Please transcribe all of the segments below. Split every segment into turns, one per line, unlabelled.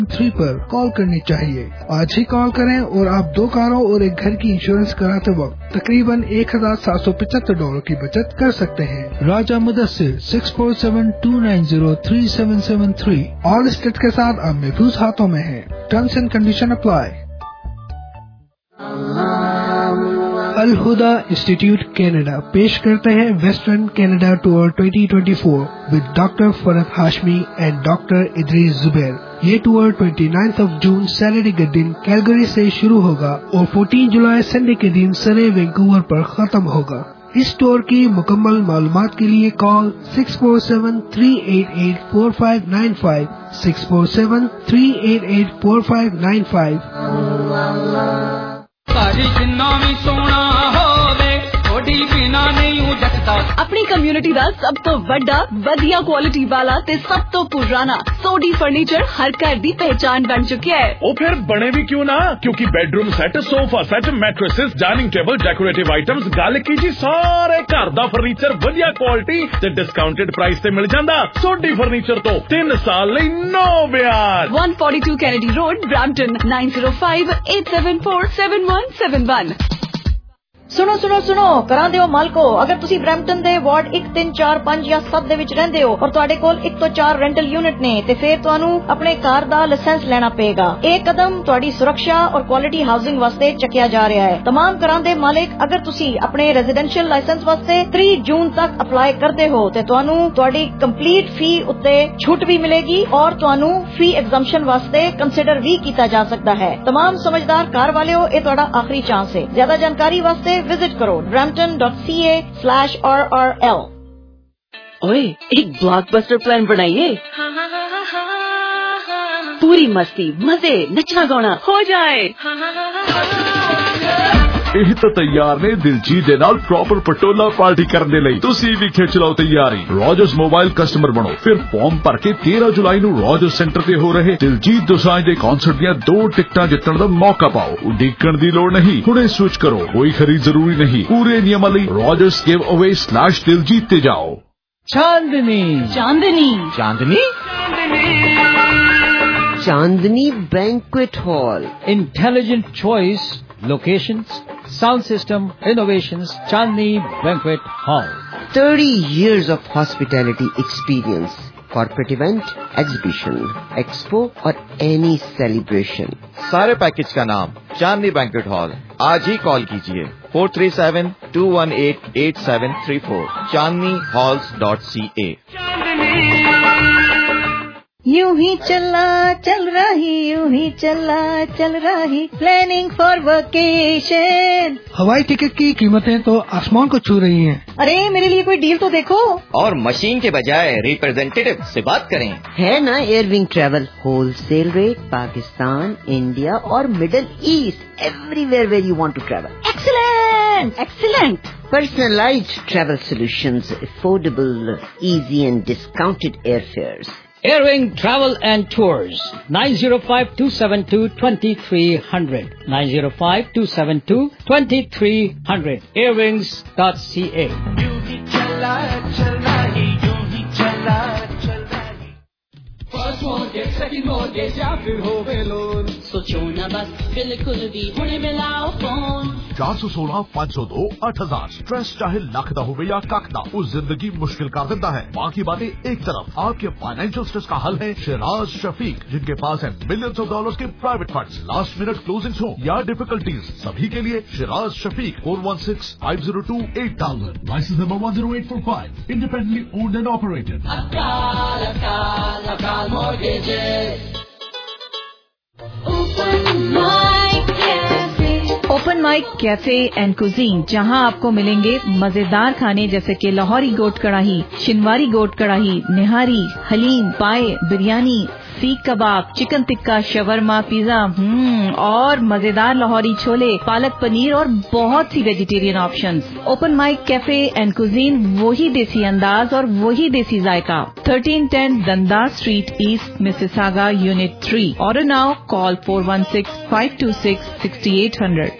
3 पर कॉल करनी चाहिए। आज ही कॉल करें और आप 2 कारों और एक घर की इंश्योरेंस कराते वक्त तकरीबन $1,775 की बचत कर सकते हैं। राजा मुदस्सिर 6472903773 ऑल स्टेट के साथ अब महफूज हाथों में है। Terms and condition apply. Al Huda institute Canada पेश करते हैं western Canada tour 2024 with doctor Farhat Hashmi and doctor Idrees Zubair. ये टूर 29 जून सैटरडे के दिन कैलगरी से शुरू होगा और 14 जुलाई संडे के दिन सरे वैंकूवर पर खत्म होगा। इस टूर की मुकम्मल मालूमात के लिए कॉल 647-388-4595 647-388-4595।
अपनी कम्युनिटी ਦਾ ਸਭ ਤੋਂ ਵੱਡਾ ਵਧੀਆ ਕੁਆਲਿਟੀ ਵਾਲਾ ਤੇ ਸਭ ਤੋਂ ਪੁਰਾਣਾ ਸੋਡੀ ਫਰਨੀਚਰ ਹਰ ਘਰ ਦੀ ਪਹਿਚਾਨ ਬਣ ਚੁੱਕਿਆ ਹੈ।
ਉਹ ਫਿਰ ਬਣੇ ਵੀ ਕਿਉਂ ਨਾ, ਕਿਉਂਕਿ bedroom set, sofa set, mattresses, dining table, decorative items, ਗੱਲ ਕੀ ਜੀ ਸਾਰੇ ਘਰ ਦਾ ਫਰਨੀਚਰ ਵਧੀਆ ਕੁਆਲਿਟੀ ਤੇ ਡਿਸਕਾਊਂਟਡ ਪ੍ਰਾਈਸ ਤੇ ਮਿਲ ਜਾਂਦਾ। ਸੋਡੀ ਫਰਨੀਚਰ ਤੋਂ 3 ਸਾਲ ਲਈ ਨੋ ਵਿਆਜ।
142 ਕੈਨੇਡੀ ਰੋਡ, ਬ੍ਰੈਂਪਟਨ 9058747171।
ਸੁਣੋ ਸੁਣੋ ਸੁਣੋ, ਕਰਾਂ ਦਿਓ ਮਾਲਕੋ, ਅਗਰ ਤੁਸੀਂ ਬ੍ਰੈਂਪਟਨ ਦੇ ਵਾਰਡ 1, 3, 4, 5 ਜਾਂ 7 ਦੇ ਵਿੱਚ ਰਹਿੰਦੇ ਹੋ ਔਰ ਤੁਹਾਡੇ ਕੋਲ 1 ਤੋਂ 4 ਰੈਂਟਲ ਯੂਨਿਟ ਨੇ ਤੇ ਫਿਰ ਤੁਹਾਨੂੰ ਆਪਣੇ ਕਾਰ ਦਾ ਲਾਇਸੈਂਸ ਲੈਣਾ ਪਏਗਾ। ਇਹ ਕਦਮ ਤੁਹਾਡੀ ਸੁਰੱਖਿਆ ਔਰ ਕੁਆਲਿਟੀ ਹਾਊਸਿੰਗ ਵਾਸਤੇ ਚੱਕਿਆ ਜਾ ਰਿਹਾ ਹੈ। तमाम ਘਰਾਂ ਦੇ ਮਾਲਕ, ਅਗਰ ਤੁਸੀਂ ਆਪਣੇ ਰੈਜ਼ੀਡੈਂਸ਼ੀਅਲ ਲਾਇਸੈਂਸ ਵਾਸਤੇ 3 ਜੂਨ ਤੱਕ ਅਪਲਾਈ ਕਰਦੇ ਹੋ ਤੇ ਤੁਹਾਨੂੰ ਤੁਹਾਡੀ ਕੰਪਲੀਟ ਫੀ ਉੱਤੇ ਛੂਟ ਵੀ ਮਿਲੇਗੀ ਔਰ ਤੁਹਾਨੂੰ ਫੀ ਐਗਜ਼ੰਪਸ਼ਨ ਵਾਸਤੇ ਕੰਸੀਡਰ ਵੀ ਕੀਤਾ ਜਾ ਸਕਦਾ ਹੈ। तमाम ਸਮਝਦਾਰ ਕਾਰ ਵਾਲਿਓ, ਇਹ ਤੁਹਾਡਾ ਆਖਰੀ ਚਾਂਸ ਹੈ। ਜ਼ਿਆਦਾ ਜਾਣਕਾਰੀ ਵਾਸਤੇ विजिट करो brampton.ca/RRL।
ओए, एक ब्लॉकबस्टर प्लान बनाइए। पूरी मस्ती, मजे, नचना गाना हो जाए।
ਇਹ ਤਾਂ ਤਿਆਰ ਨੇ ਦਿਲਜੀਤ ਦੇ ਨਾਲ ਪ੍ਰੋਪਰ ਪਟੋਲਾ ਪਾਰਟੀ ਕਰਨ ਦੇ ਲਈ। ਤੁਸੀਂ ਵੀ ਖਿੱਚ ਲਓ ਤਿਆਰੀ। ਰੋਜਰਸ ਮੋਬਾਈਲ ਕਸਟਮਰ ਬਣੋ, ਫਿਰ ਫਾਰਮ ਭਰ ਕੇ 13 ਜੁਲਾਈ ਨੂੰ ਰੋਜਰਸ ਸੈਂਟਰ ਤੇ ਹੋ ਰਹੇ ਦਿਲਜੀਤ ਦੋਸਾਂਝ ਦੇ ਕਨਸਰਟ ਦੀਆਂ 2 ਟਿਕਟਾਂ ਜਿੱਤਣ ਦਾ ਮੌਕਾ ਪਾਓ। ਉਡੀਕਣ ਦੀ ਲੋੜ ਨਹੀਂ, ਹੁਣੇ ਸਵਿਚ ਕਰੋ, ਕੋਈ ਖਰੀਦ ਜ਼ਰੂਰੀ ਨਹੀਂ। ਪੂਰੇ ਨਿਯਮਾਂ ਲਈ rogersgiveaway/diljit ਤੇ ਜਾਓ।
Chandni
Chandni
Chandni
Chandni banquet hall,
intelligent choice, locations, sound system, innovations, Chandni banquet hall.
30 years of hospitality experience, corporate event, exhibition, expo और any celebration।
सारे पैकेज का नाम चांदनी बैंक्वेट हॉल। आज ही कॉल कीजिए 437-218-8734 chandnihalls.ca।
यूं ही चला चल रही, यूं ही चला चल रही, प्लानिंग फॉर वेकेशन।
हवाई टिकट की कीमतें तो आसमान को छू रही हैं।
अरे मेरे लिए कोई डील तो देखो।
और मशीन के बजाय रिप्रेजेंटेटिव से बात करें।
है ना Airwing travel, wholesale rate, Pakistan, India और Middle East, everywhere where you want to travel.
Excellent excellent.
Personalized travel solutions, affordable, easy and discounted airfares.
Airwing Travel and Tours, 905-272-2300, 905-272-2300, airwings.ca।
First mortgage, second mortgage या फिर होवे loan, सोचो ना बस, बिल्कुल भी हुणे मिलाओ फोन।
416-502-8000। स्ट्रेस चाहे लख दा होवे या कख दा, वो जिंदगी मुश्किल कर देता है। बाकी बातें एक तरफ, आपके फाइनेंशियल स्ट्रेस का हल है शिराज शफीक, जिनके पास है मिलियंस ऑफ डॉलर्स के private funds. Last minute closings हो या डिफिकल्टीज, सभी के लिए Shiraz Shafiq. 416-502-8000, licence number 10845, independently owned and operated.
Open mic cafe and cuisine, जहां आपको मिलेंगे मजेदार खाने जैसे कि लाहौरी गोट कढ़ाई, शिनवारी गोट कढ़ाई, निहारी, haleem, paya, biryani, seekh kebab, chicken tikka, shawarma, pizza और मजेदार लाहौरी छोले, पालक पनीर और बहुत सी vegetarian options. Open mic cafe and cuisine, वही देसी अंदाज और वही देसी जायका। 1310 Dundas street east, Mississauga, unit 3। Order now, call 416-526-6800।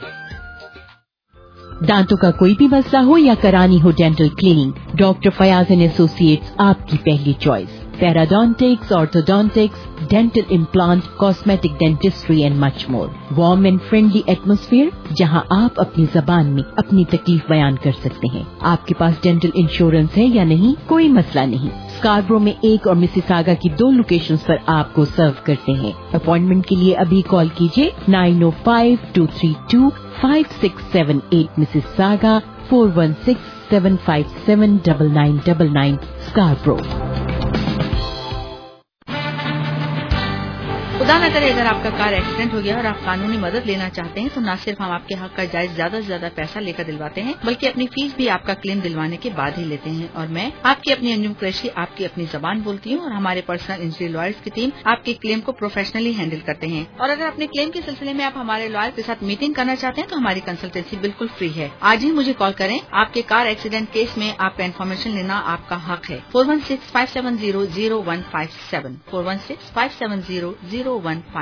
दांतों का कोई भी मसला हो या करानी हो dental cleaning, doctor Fayaz and associates आपकी पहली choice. parodontics, orthodontics, dental implant, cosmetic dentistry and much more. Warm and friendly atmosphere जहां आप अपनी ज़बान में अपनी तकलीफ बयान कर सकते हैं. आपके पास डेंटल इंश्योरेंस है या नहीं, कोई मसला नहीं. स्कार्बरो में एक और मिसिसागा की 2 लोकेशंस पर आपको सर्व करते हैं. अपॉइंटमेंट के लिए अभी कॉल कीजिए 905-232-5678 मिसिसागा, 416-757-9999 स्कार्बरो.
खुदा न करे अगर आपका कार एक्सीडेंट हो गया और आप कानूनी मदद लेना चाहते हैं तो न सिर्फ हम आपके हक का जायज ज्यादा से ज्यादा पैसा लेकर दिलवाते हैं बल्कि अपनी फीस भी आपका क्लेम दिलवाने के बाद ही लेते हैं. और मैं आपकी अपनी अंजुम कुरैशी आपकी अपनी जबान बोलती हूँ और हमारे पर्सनल इंजरी लॉयर्स की टीम आपके क्लेम को प्रोफेशनली हैंडल करते हैं. और अगर अपने क्लेम के सिलसिले में आप हमारे लॉयर के साथ मीटिंग करना चाहते हैं तो हमारी कंसल्टेंसी बिल्कुल फ्री है. आज ही मुझे कॉल करें. आपके कार एक्सीडेंट केस में आपका इन्फॉर्मेशन लेना आपका हक है. 416-570-0157 416-570-0157.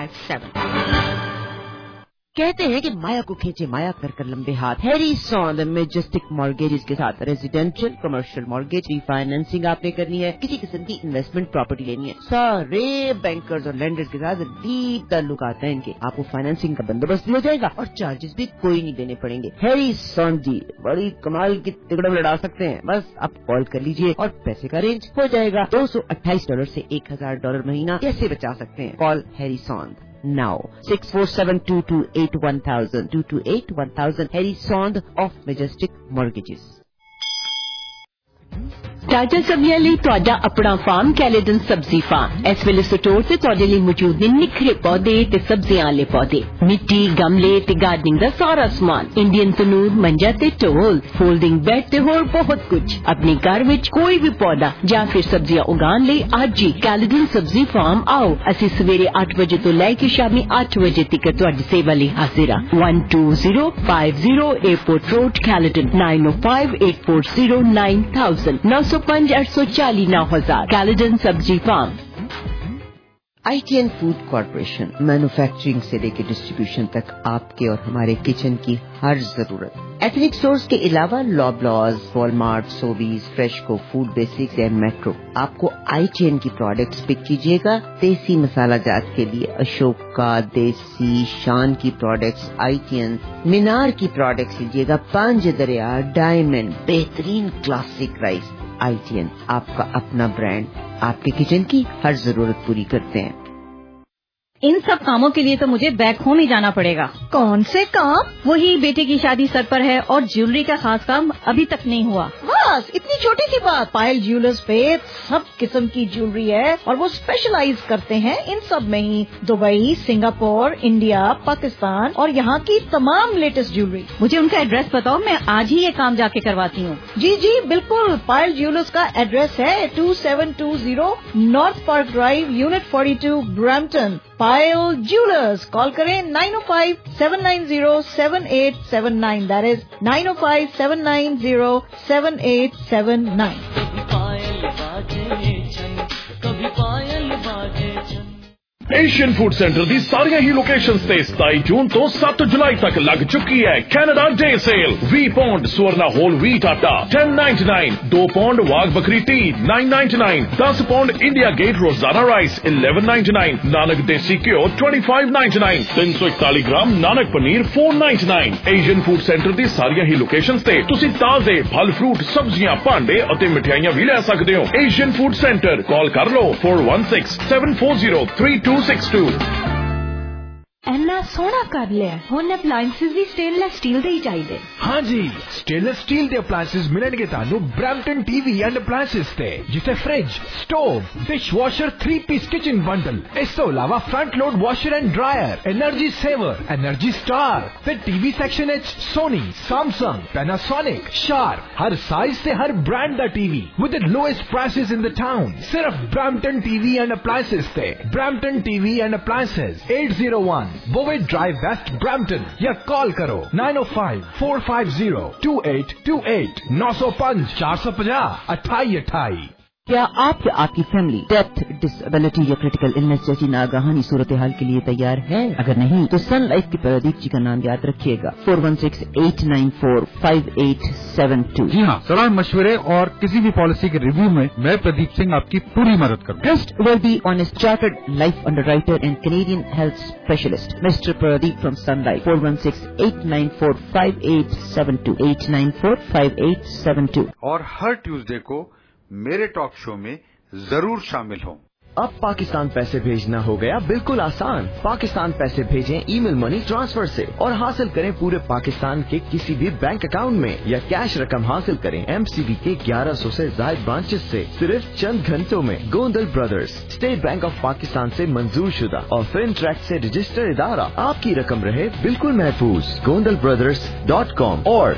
कहते हैं कि माया को खींचे माया कर लंबे हाथ. हैरिसन मैजेस्टिक मॉर्गेजेस के साथ रेजिडेंशियल कमर्शियल मॉर्गेज रीफाइनेंसिंग आपने करनी है, किसी किस्म की इन्वेस्टमेंट प्रॉपर्टी लेनी है, सारे बैंकर्स और लेंडर्स के साथ डीप ताल्लुकात हैं इनके. आपको फाइनेंसिंग का बंदोबस्त दिया जाएगा और चार्जेस भी कोई नहीं देने पड़ेंगे. हैरिसन जी बड़ी कमाल की तिकड़म लड़ा सकते हैं. बस आप कॉल कर लीजिए और पैसे का अरेंज हो जाएगा. $228 से $1,000 महीना कैसे बचा सकते हैं. Call Harrison now 647-228-1000 228-1000 Harrison of Majestic Mortgages.
ਤਾਜ਼ਾ ਸਬਜ਼ੀਆਂ ਲਈ ਤੁਹਾਡਾ ਆਪਣਾ ਫਾਰਮ ਕੈਲੇਡਨ ਸਬਜ਼ੀ ਫਾਰਮ. ਇਸ ਵੇਲੇ ਸਟੋਰ ਤੇ ਤੁਹਾਡੇ ਲਈ ਮੌਜੂਦ ਨੇ ਨਿੱਖਰੇ ਪੌਦੇ ਤੇ ਸਬਜ਼ੀਆਂ ਵਾਲੇ ਪੌਦੇ, ਮਿੱਟੀ, ਗਮਲੇ ਤੇ ਗਾਰਡਨਿੰਗ ਦਾ ਸਾਰਾ ਸਮਾਨ, ਇੰਡੀਅਨ ਤਨੂਰ, ਮੰਜਾ ਤੇ ਢੋਲ, ਫੋਲਡਿੰਗ ਬੈੱਡ ਤੇ ਹੋਰ ਬਹੁਤ ਕੁਝ. ਆਪਣੇ ਘਰ ਵਿੱਚ ਕੋਈ ਵੀ ਪੌਦਾ ਜਾਂ ਫਿਰ ਸਬਜ਼ੀਆਂ ਉਗਾਉਣ ਲਈ ਅੱਜ ਹੀ ਕੈਲੇਡਨ ਸਬਜ਼ੀ ਫਾਰਮ ਆਓ. ਅਸੀਂ ਸਵੇਰੇ 8 ਵਜੇ ਤੋਂ ਲੈ ਕੇ ਸ਼ਾਮੀ 8 ਵਜੇ ਤੱਕ ਤੁਹਾਡੀ ਸੇਵਾ ਲਈ ਹਾਜ਼ਰ ਹਾਂ. 12050 airport road Caledon 9058409000 905-840-9000 Caledon Sabzi farm.
ITN food corporation manufacturing से लेकर डिस्ट्रीब्यूशन तक आपके और हमारे किचन की हर जरूरत. एथनिक स्टोर्स के अलावा Loblaws, Walmart, Sobeys, FreshCo, food basics and Metro. आपको ITN की प्रोडक्ट्स पिक कीजिएगा. देसी मसाला जात के लिए अशोका, देसी, शान की प्रोडक्ट्स ITN. मीनार की प्रोडक्ट्स लीजिएगा. पांच दरिया, डायमंड, बेहतरीन क्लासिक राइस. ITN आपका अपना ब्रांड आपके किचन की हर जरूरत पूरी करते हैं.
इन सब कामों के लिए तो मुझे बैक होम ही जाना पड़ेगा. कौन से काम? वही बेटे की शादी सर पर है और ज्वेलरी का खास काम अभी तक नहीं हुआ. बस इतनी छोटी सी बात. पायल ज्वेलर्स पे सब किस्म की ज्वेलरी है और वो स्पेशलाइज करते हैं इन सब में ही. दुबई, सिंगापुर, इंडिया, पाकिस्तान और यहाँ की तमाम लेटेस्ट ज्वेलरी. मुझे उनका एड्रेस बताओ, मैं आज ही ये काम जाके करवाती हूँ. जी जी बिल्कुल. पायल ज्वेलर्स का एड्रेस है 2720 north park drive, unit 42, Brampton. Payal jewellers. Call करें 905-790-7879. That is 905-790-7879.
Asian food centre दी सारियां ही लोकेशंस ते 27 जून तो 7 जुलाई तक लग चुकी है Canada day sale. 20 pound Swarna whole wheat atta 10.99, 2 pound Wagh Bakri tea 9.99, 10 pound India Gate Rozana rice 11.99, Nanak देसी घ्यो 25.99, 341 gram Nanak paneer 4.99. Asian food centre दी सारियां ही लोकेशंस ते तुसी ताजे फल फ्रूट, सब्जियां, भांडे और मिठाइयां भी ले सकते हो. Asian food centre. कॉल कर लो 416-740-3262.
ਇੰਨਾ ਸੋਹਣਾ ਕਰ ਲਿਆ. ਹੁਣ ਅਪਲਾਈਐਂਸਿਸ ਵੀ ਸਟੇਨਲੈਸ ਸਟੀਲ ਦੇ ਹੀ ਚਾਹੀਦੇ.
हाँ जी, स्टेनलेस स्टील के अप्लायंसेस मिलेंगे Tanu Brampton TV and appliances ते, जिसे fridge, stove, dishwasher, three piece kitchen bundle. इस तो अलावा front load washer and dryer, energy saver, energy star. फिर टीवी सेक्शन है सोनी, सैमसंग, पैनासोनिक, शार्प. हर साइज से हर ब्रांड दा TV with the lowest prices in the town. सिर्फ ब्रैम्पटन टीवी एंड अप्लायंसेस ते. Brampton TV and appliances 801 बोवेट drive west, Brampton. या call करो 905-450-2828 905-450-2828.
کیا آپ یا آپ کی فیملی ڈیتھ، ڈسیبلٹی یا کریٹیکل النس جیسی ناگہانی صورتحال کے لیے تیار ہے؟ اگر نہیں تو سن لائف کے پردیپ جی کا نام یاد رکھیے گا 4168945872.
جی ہاں، صلاح مشورے اور کسی بھی پالیسی کے ریویو میں میں پردیپ سنگھ آپ کی پوری مدد کروں گا.
Trustworthy honest chartered life underwriter and Canadian health specialist mister Pardeep from Sun Life 4168945872 8945872.
اور ہر ٹیوزڈے کو میرے ٹاک شو میں ضرور شامل ہوں.
اب پاکستان پیسے بھیجنا ہو گیا بالکل آسان. پاکستان پیسے بھیجیں ای میل منی ٹرانسفر سے اور حاصل کریں پورے پاکستان کے کسی بھی بینک اکاؤنٹ میں، یا کیش رقم حاصل کریں ایم سی بی کے 1100 سے زائد برانچز سے صرف چند گھنٹوں میں. Gondal brothers state bank of Pakistan سے منظور شدہ اور فن ٹریک سے رجسٹر ادارہ. آپ کی رقم رہے بالکل محفوظ. gondalbrothers.com اور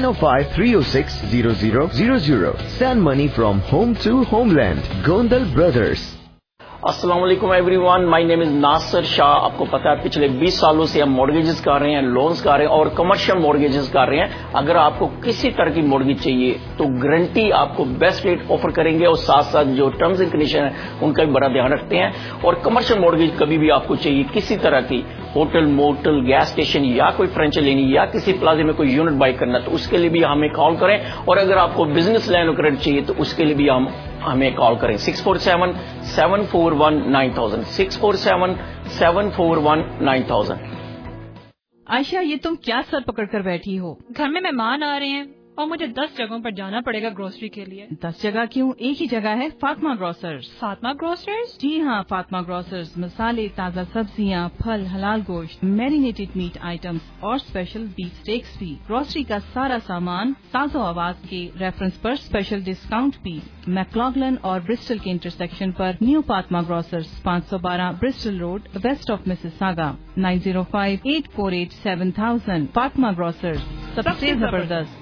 905-306-0000. Send money from home to homeland. Gondal Brothers.
السلام علیکم ایوری ون، مائی نیم از ناصر شاہ. آپ کو پتا ہے پچھلے 20 سالوں سے ہم مورگیجز کر رہے ہیں، لونز کر رہے ہیں اور کمرشل مورگیجز کر رہے ہیں. اگر آپ کو کسی طرح کی مورگیج چاہیے تو گارنٹی آپ کو بیسٹ ریٹ آفر کریں گے اور ساتھ ساتھ جو ٹرمز اینڈ کنڈیشن ہیں ان کا بھی بڑا دھیان رکھتے ہیں. اور کمرشل مورگیج کبھی بھی آپ کو چاہیے کسی طرح کی، ہوٹل، موٹل، گیس اسٹیشن یا کوئی فرینچائز لینی یا کسی پلازے میں کوئی یونٹ بائی کرنا تو اس کے لیے بھی ہمیں کال کریں. اور اگر آپ کو بزنس لائن آف کریڈٹ چاہیے تو اس کے لیے بھی ہمیں کال کریں 647-741-9000 647-741-9000.
عائشہ، یہ تم کیا سر پکڑ کر بیٹھی ہو؟ گھر میں مہمان آ رہے ہیں اور مجھے 10 جگہوں پر جانا پڑے گا گروسری کے لیے. 10 جگہ کیوں؟ ایک ہی جگہ ہے، فاطمہ گروسرز. فاطمہ گروسرز؟ جی ہاں، فاطمہ گروسرز مسالے، تازہ سبزیاں، پھل، حلال گوشت، میرینیٹڈ میٹ آئٹمز اور اسپیشل بیف اسٹیکس بھی. گروسری کا سارا سامان ساز و آواز کے ریفرنس پر اسپیشل ڈسکاؤنٹ بھی. میکلاگلن اور برسٹل کے انٹرسیکشن پر new Fatima grocers, 512 Bristol road, west of Mississauga. 9058487000. Fatima grocers, سب سے زبردست.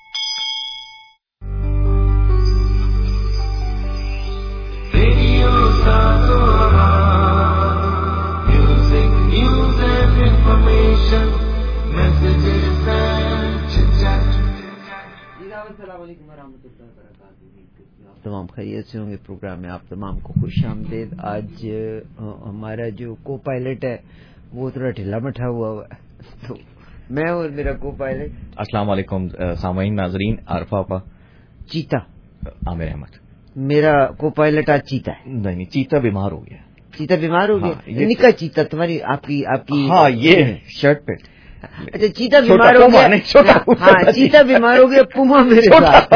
السلام علیکم ورحمۃ اللہ وبرکاتہ. تمام خیریت سے ہوں گے. پروگرام میں آپ تمام کو خوش آمدید. آج ہمارا جو کو پائلٹ ہے وہ تھوڑا ڈھیلا مٹھا ہوا ہے، تو میں اور میرا کو پائلٹ.
السلام علیکم سامعین ناظرین. عارفہ آپا.
چیتا.
عامر احمد.
میرا کو پائلٹ آج چیتا ہے.
نہیں، چیتا بیمار ہو گیا.
چیتا بیمار ہو گیا؟ نکا چیتا تمہاری آپ کی
ہاں یہ شرٹ پہ.
اچھا، چیتا بیمار ہو گیا. ہاں، چیتا بیمار ہو گیا. پوما میرے ساتھ.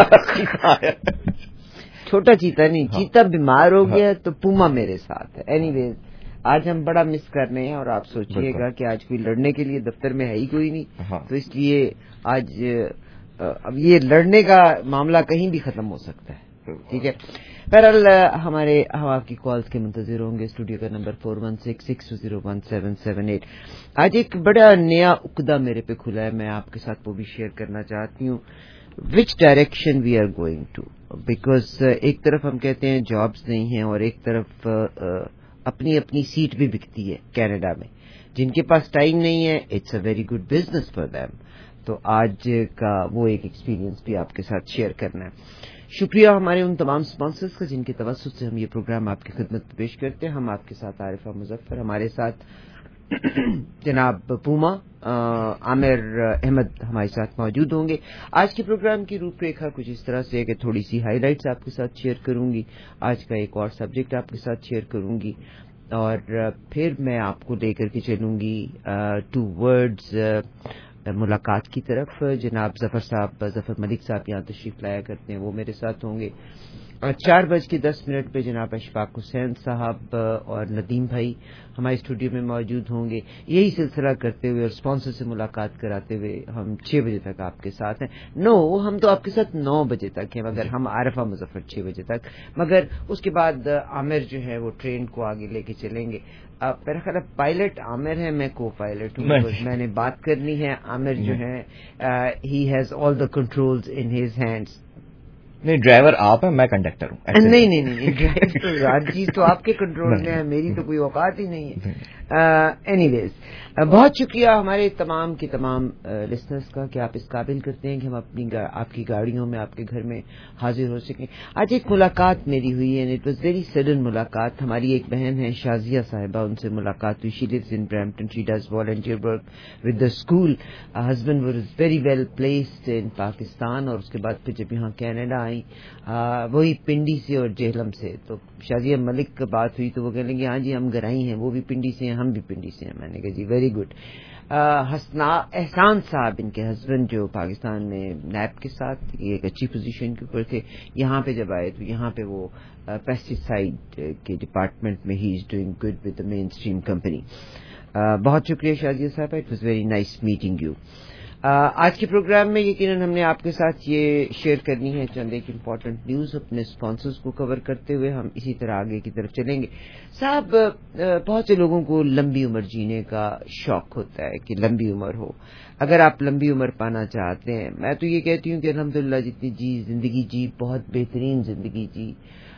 چھوٹا چیتا نہیں، چیتا بیمار ہو گیا تو پوما میرے ساتھ ہے. اینی ویز آج ہم بڑا مس کر رہے ہیں اور آپ سوچیے گا کہ آج کوئی لڑنے کے لیے دفتر میں ہے ہی کوئی نہیں، تو اس لیے آج اب یہ لڑنے کا معاملہ کہیں بھی ختم ہو سکتا ہے. ٹھیک ہے. بہرحال ہم آپ کی کالز کے منتظر ہوں گے. اسٹوڈیو کا نمبر 4166201778. آج ایک بڑا نیا عقدہ میرے پہ کھلا ہے، میں آپ کے ساتھ وہ بھی شیئر کرنا چاہتی ہوں. Which direction we are going to, because ایک طرف ہم کہتے ہیں جابس نہیں ہیں اور ایک طرف اپنی اپنی سیٹ بھی بکتی ہے کینیڈا میں. جن کے پاس ٹائم نہیں ہے، it's a very good business for them. تو آج کا وہ ایک ایکسپیرینس بھی آپ کے ساتھ شیئر کرنا ہے. شکریہ ہمارے ان تمام اسپانسرز کا جن کے توسط سے ہم یہ پروگرام آپ کی خدمت میں پیش کرتے ہیں. ہم آپ کے ساتھ عارفہ مظفر، ہمارے ساتھ جناب پوما، عامر احمد ہمارے ساتھ موجود ہوں گے. آج کے پروگرام کی روپ ریکھا کچھ اس طرح سے ہے کہ تھوڑی سی ہائی لائٹس آپ کے ساتھ شیئر کروں گی. آج کا ایک اور سبجیکٹ آپ کے ساتھ شیئر کروں گی اور پھر میں آپ کو لے کر کے چلوں گی ٹو ورڈز ملاقات کی طرف. جناب ظفر ملک صاحب یہاں تشریف لایا کرتے ہیں، وہ میرے ساتھ ہوں گے. 4:10 پہ جناب اشفاق حسین صاحب اور ندیم بھائی ہمارے اسٹوڈیو میں موجود ہوں گے. یہی سلسلہ کرتے ہوئے اور اسپانسر سے ملاقات کراتے ہوئے ہم 6 بجے تک آپ کے ساتھ ہیں. ہم تو آپ کے ساتھ 9 بجے تک ہیں، مگر ہم عارفہ مظفر 6 بجے تک. مگر اس کے بعد عامر جو ہے وہ ٹرین کو آگے لے کے چلیں گے. میرا خیال ہے پائلٹ عامر ہے، میں کو پائلٹ ہوں. میں نے بات کرنی ہے. عامر جو ہے ہی has all the controls in his hands.
نہیں، ڈرائیور آپ ہیں، میں کنڈکٹر ہوں.
نہیں، ہر چیز تو آپ کے کنٹرول میں ہے، میری تو کوئی اوقات ہی نہیں ہے. اینی ویز بہت شکریہ ہمارے تمام کے تمام لسنرز کا کہ آپ اس قابل کرتے ہیں کہ ہم آپ کی گاڑیوں میں آپ کے گھر میں حاضر ہو سکیں. آج ایک ملاقات میری ہوئی and it was very sudden ملاقات. ہماری ایک بہن ہے شازیہ صاحبہ, ان سے ملاقات ہوئی. She lives in Brampton, she does volunteer work with the school. Husband was very well placed in Pakistan, اور اس کے بعد پھر جب یہاں کینیڈا آئیں وہی پنڈی سے اور جہلم سے. تو شازیہ ملک کا بات ہوئی تو وہ کہنے لگے ہاں جی ہم گرائی ہیں, وہ بھی پنڈی سے ہیں ہم بھی پنڈی سے ہیں. میں نے کہا جی ویری گڈ. احسان صاحب ان کے ہسبینڈ جو پاکستان میں نیب کے ساتھ ایک اچھی پوزیشن کے اوپر تھے, یہاں پہ جب آئے تو یہاں پہ وہ پیسٹیسائڈ کے ڈپارٹمنٹ میں he is doing good with the mainstream company. بہت شکریہ Shazia sahib, it was very nice meeting you. آج کے پروگرام میں یقیناً ہم نے آپ کے ساتھ یہ شیئر کرنی ہے چند ایک امپورٹنٹ نیوز. اپنے اسپانسرز کو کور کرتے ہوئے ہم اسی طرح آگے کی طرف چلیں گے. صاحب بہت سے لوگوں کو لمبی عمر جینے کا شوق ہوتا ہے کہ لمبی عمر ہو. اگر آپ لمبی عمر پانا چاہتے ہیں, میں تو یہ کہتی ہوں کہ الحمدللہ جتنی زندگی جی بہت بہترین زندگی جی.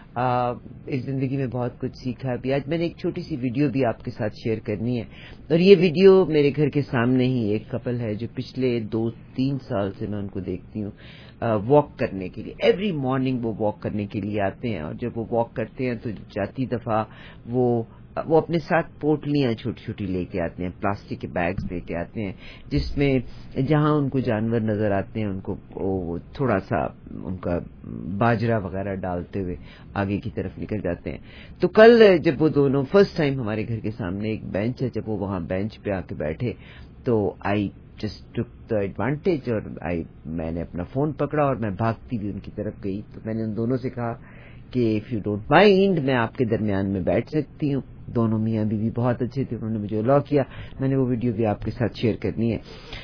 اس زندگی میں بہت کچھ سیکھا بھی. آج میں نے ایک چھوٹی سی ویڈیو بھی آپ کے ساتھ شیئر کرنی ہے, اور یہ ویڈیو میرے گھر کے سامنے ہی ایک کپل ہے جو پچھلے 2-3 سال سے میں ان کو دیکھتی ہوں واک کرنے کے لیے. ایوری مارننگ وہ واک کرنے کے لیے آتے ہیں, اور جب وہ واک کرتے ہیں تو جاتی دفعہ وہ اپنے ساتھ پوٹلیاں چھوٹی چھوٹی لے کے آتے ہیں, پلاسٹک کے بیگز لے کے آتے ہیں, جس میں جہاں ان کو جانور نظر آتے ہیں ان کو تھوڑا سا ان کا باجرا وغیرہ ڈالتے ہوئے آگے کی طرف نکل جاتے ہیں. تو کل جب وہ دونوں فرسٹ ٹائم ہمارے گھر کے سامنے ایک بینچ ہے, جب وہ وہاں بینچ پہ آ کے بیٹھے تو I just tick the advantage, اور میں نے اپنا فون پکڑا اور میں بھاگتی بھی ان کی طرف گئی. تو میں نے ان دونوں سے کہا کہ اف یو ڈونٹ مائنڈ میں آپ کے درمیان میں بیٹھ سکتی ہوں. دونوں میاں بیوی بہت اچھے تھے, انہوں نے مجھے الاؤ کیا. میں نے وہ ویڈیو بھی آپ کے ساتھ شیئر کرنی ہے.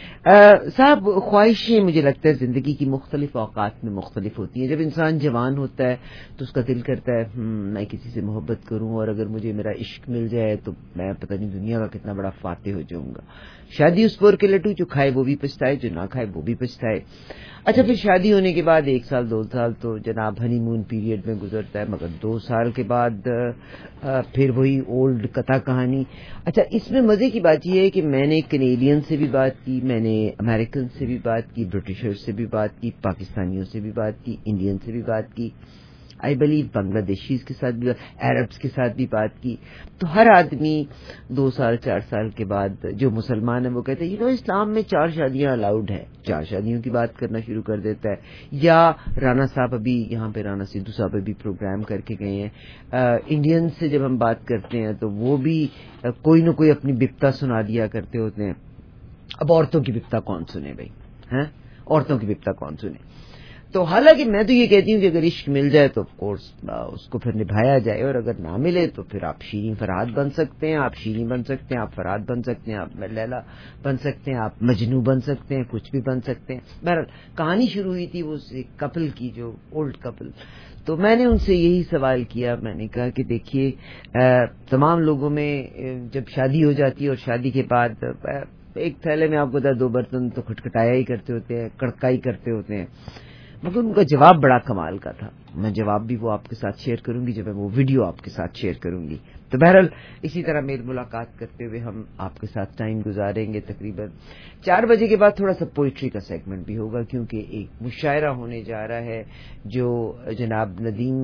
صاحب خواہشیں مجھے لگتا ہے زندگی کی مختلف اوقات میں مختلف ہوتی ہیں. جب انسان جوان ہوتا ہے تو اس کا دل کرتا ہے میں کسی سے محبت کروں, اور اگر مجھے میرا عشق مل جائے تو میں پتہ نہیں دنیا کا کتنا بڑا فاتح ہو جاؤں گا. شادی اس پور کے لٹو, جو کھائے وہ بھی پچھتائے, جو نہ کھائے وہ بھی پچھتائے. اچھا پھر شادی ہونے کے بعد 1 سال 2 سال تو جناب ہنی مون پیریڈ میں گزرتا ہے, مگر 2 سال کے بعد پھر وہی اولڈ کتھا کہانی. اچھا اس میں مزے کی بات یہ ہے کہ میں نے کینیڈین سے بھی بات کی, میں نے امریکن سے بھی بات کی, برٹشر سے بھی بات کی, پاکستانیوں سے بھی بات کی, انڈین سے بھی بات کی, آئی بلیو بنگلہ دیشیز کے ساتھ بھی, عربس کے ساتھ بھی بات کی. تو ہر آدمی 2 سال 4 سال کے بعد جو مسلمان ہے وہ کہتے ہیں اسلام میں 4 شادیاں الاؤڈ ہے, 4 شادیوں کی بات کرنا شروع کر دیتا ہے. یا رانا صاحب ابھی یہاں پہ رانا سدھو صاحب ابھی پروگرام کر کے گئے ہیں. انڈین سے جب ہم بات کرتے ہیں تو وہ بھی کوئی نہ کوئی اپنی بپتا سنا دیا کرتے ہوتے ہیں. اب عورتوں کی بپتا کون سنے بھائی, ہیں عورتوں کی بپتا کون سنے. تو حالانکہ میں تو یہ کہتی ہوں کہ اگر عشق مل جائے تو کورس اس کو پھر نبھایا جائے, اور اگر نہ ملے تو پھر آپ شیریں فرحات بن سکتے ہیں, آپ شیریں بن سکتے ہیں, آپ فرحات بن سکتے ہیں, آپ لیلا بن سکتے ہیں, آپ مجنو بن سکتے ہیں, کچھ بھی بن سکتے ہیں. بہرحال کہانی شروع ہوئی تھی وہ کپل کی, جو اولڈ کپل. تو میں نے ان سے یہی سوال کیا, میں نے کہا کہ دیکھیے تمام لوگوں میں جب شادی ہو جاتی ہے اور شادی کے بعد ایک تھیلے میں آپ کو 2 برتن تو کھٹکھٹایا ہی کرتے ہوتے ہیں, کڑکائی کرتے ہوتے ہیں, مگر ان کا جواب بڑا کمال کا تھا. میں جواب بھی وہ آپ کے ساتھ شیئر کروں گی جب میں وہ ویڈیو آپ کے ساتھ شیئر کروں گی. تو بہرحال اسی طرح میل ملاقات کرتے ہوئے ہم آپ کے ساتھ ٹائم گزاریں گے. تقریباً 4 بجے کے بعد تھوڑا سا پوئٹری کا سیگمنٹ بھی ہوگا, کیونکہ ایک مشاعرہ ہونے جا رہا ہے جو جناب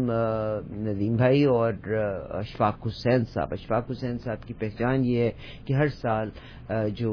ندیم بھائی اور اشفاق حسین صاحب کی پہچان یہ ہے کہ ہر سال جو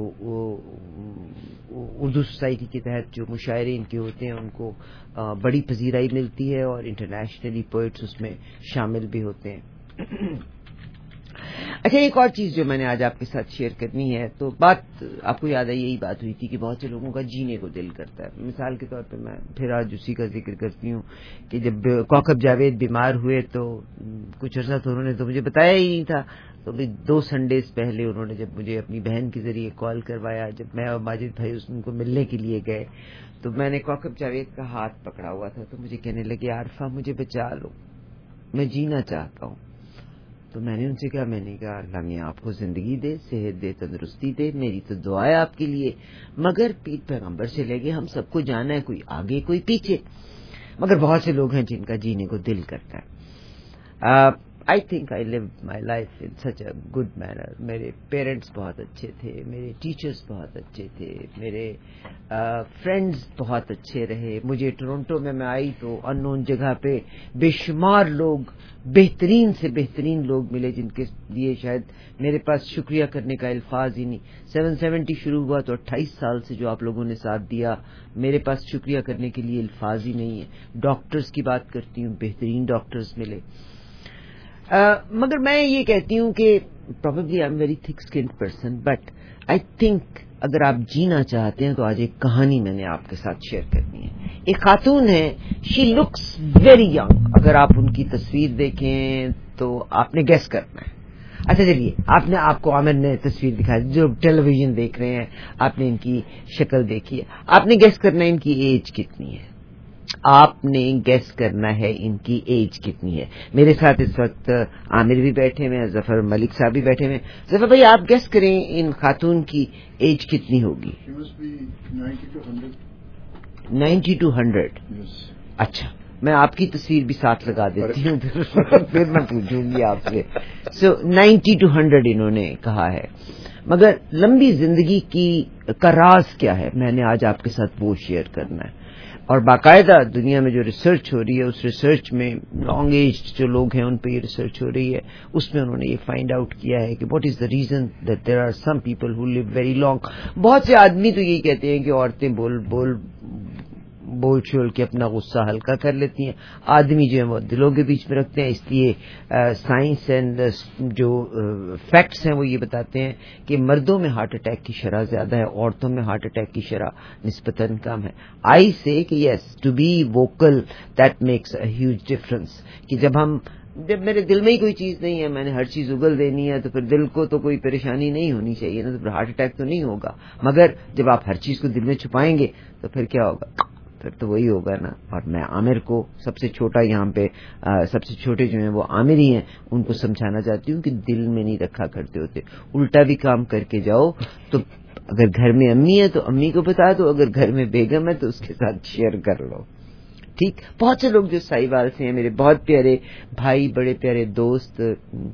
اردو سوسائٹی کے تحت جو مشاعرے ان کے ہوتے ہیں ان کو بڑی پذیرائی ملتی ہے, اور انٹرنیشنلی پوئٹس اس میں شامل بھی ہوتے ہیں. اچھا ایک اور چیز جو میں نے آج آپ کے ساتھ شیئر کرنی ہے, تو بات آپ کو یاد ہے یہی بات ہوئی تھی کہ بہت سے لوگوں کا جینے کو دل کرتا ہے. مثال کے طور پہ میں پھر آج اسی کا ذکر کرتی ہوں کہ جب کوکب جاوید بیمار ہوئے تو کچھ عرصہ تو انہوں نے تو مجھے بتایا ہی نہیں تھا. تو 2 سنڈیز پہلے انہوں نے جب مجھے اپنی بہن کے ذریعے کال کروایا, جب میں اور ماجد بھائی ان کو ملنے کے لیے گئے تو میں نے کوکب جاوید کا ہاتھ پکڑا ہوا تھا. تو مجھے کہنے لگے عارفہ مجھے بچا لو, میں جینا چاہتا ہوں. تو میں نے ان سے کہا, میں نے کہا اللہ میاں آپ کو زندگی دے, صحت دے, تندرستی دے, میری تو دعا ہے آپ کے لیے, مگر پیغمبر سے لے گئے ہم سب کو جانا ہے, کوئی آگے کوئی پیچھے. مگر بہت سے لوگ ہیں جن کا جینے کو دل کرتا ہے. I think I lived my life in such a good manner. میرے پیرنٹس بہت اچھے تھے, میرے ٹیچرز بہت اچھے تھے, میرے فرینڈز بہت اچھے رہے. مجھے ٹورنٹو میں آئی تو ان نون جگہ پہ بے شمار لوگ, بہترین سے بہترین لوگ ملے جن کے لیے شاید میرے پاس شکریہ کرنے کا الفاظ ہی نہیں. 770 شروع ہوا تو 28 سال سے جو آپ لوگوں نے ساتھ دیا, میرے پاس شکریہ کرنے کے لیے الفاظ ہی نہیں ہے. ڈاکٹرز کی بات کرتی ہوں, بہترین ڈاکٹرز ملے. مگر میں یہ کہتی ہوں کہ probably I am very thick skinned person, but I think اگر آپ جینا چاہتے ہیں تو آج ایک کہانی میں نے آپ کے ساتھ شیئر کرنی ہے. ایک خاتون ہے, شی لکس ویری ینگ. اگر آپ ان کی تصویر دیکھیں تو آپ نے گیس کرنا ہے. اچھا چلیے, آپ کو عامر نے تصویر دکھائی, جو ٹیلی ویژن دیکھ رہے ہیں آپ نے ان کی شکل دیکھی ہے, آپ نے گیس کرنا ہے ان کی ایج کتنی ہے. آپ نے گیس کرنا ہے ان کی ایج کتنی ہے. میرے ساتھ اس وقت عامر بھی بیٹھے ہوئے ہیں, ظفر ملک صاحب بھی بیٹھے ہوئے ہیں. ظفر بھائی آپ گیس کریں ان خاتون کی ایج کتنی ہوگی. 90 to 100. اچھا, میں آپ کی تصویر بھی ساتھ لگا دیتی ہوں, پھر میں پوچھوں گی آپ سے. 90 to 100 انہوں نے کہا ہے. مگر لمبی زندگی کا راز کیا ہے, میں نے آج آپ کے ساتھ وہ شیئر کرنا ہے. اور باقاعدہ دنیا میں جو ریسرچ ہو رہی ہے, اس ریسرچ میں لانگ ایج جو لوگ ہیں ان پہ یہ ریسرچ ہو رہی ہے, اس میں انہوں نے یہ فائنڈ آؤٹ کیا ہے کہ what is the reason that there are some people who live very long. بہت سے آدمی تو یہی کہتے ہیں کہ عورتیں بول چھول کے اپنا غصہ ہلکا کر لیتی ہیں, آدمی جو ہے وہ دلوں کے بیچ میں رکھتے ہیں. اس لیے سائنس اینڈ جو فیکٹس ہیں وہ یہ بتاتے ہیں کہ مردوں میں ہارٹ اٹیک کی شرح زیادہ ہے, عورتوں میں ہارٹ اٹیک کی شرح نسبتاً کم ہے. آئی سے کہ yes, to be vocal that makes a huge difference. کہ جب میرے دل میں ہی کوئی چیز نہیں ہے, میں نے ہر چیز اگل دینی ہے, تو پھر دل کو تو کوئی پریشانی نہیں ہونی چاہیے نا, تو پھر ہارٹ اٹیک تو نہیں ہوگا. مگر جب آپ ہر چیز کو دل میں چھپائیں گے تو پھر کیا ہوگا, پھر تو وہی ہوگا نا. اور میں عامر کو سب سے چھوٹا یہاں پہ سب سے چھوٹے جو ہیں وہ عامر ہی ہیں, ان کو سمجھانا چاہتی ہوں کہ دل میں نہیں رکھا کرتے ہوتے, الٹا بھی کام کر کے جاؤ. تو اگر گھر میں امی ہے تو امی کو بتا دو, اگر گھر میں بیگم ہے تو اس کے ساتھ شیئر کر لو. ٹھیک. بہت سے لوگ جو سائیوال سے ہیں, میرے بہت پیارے بھائی, بڑے پیارے دوست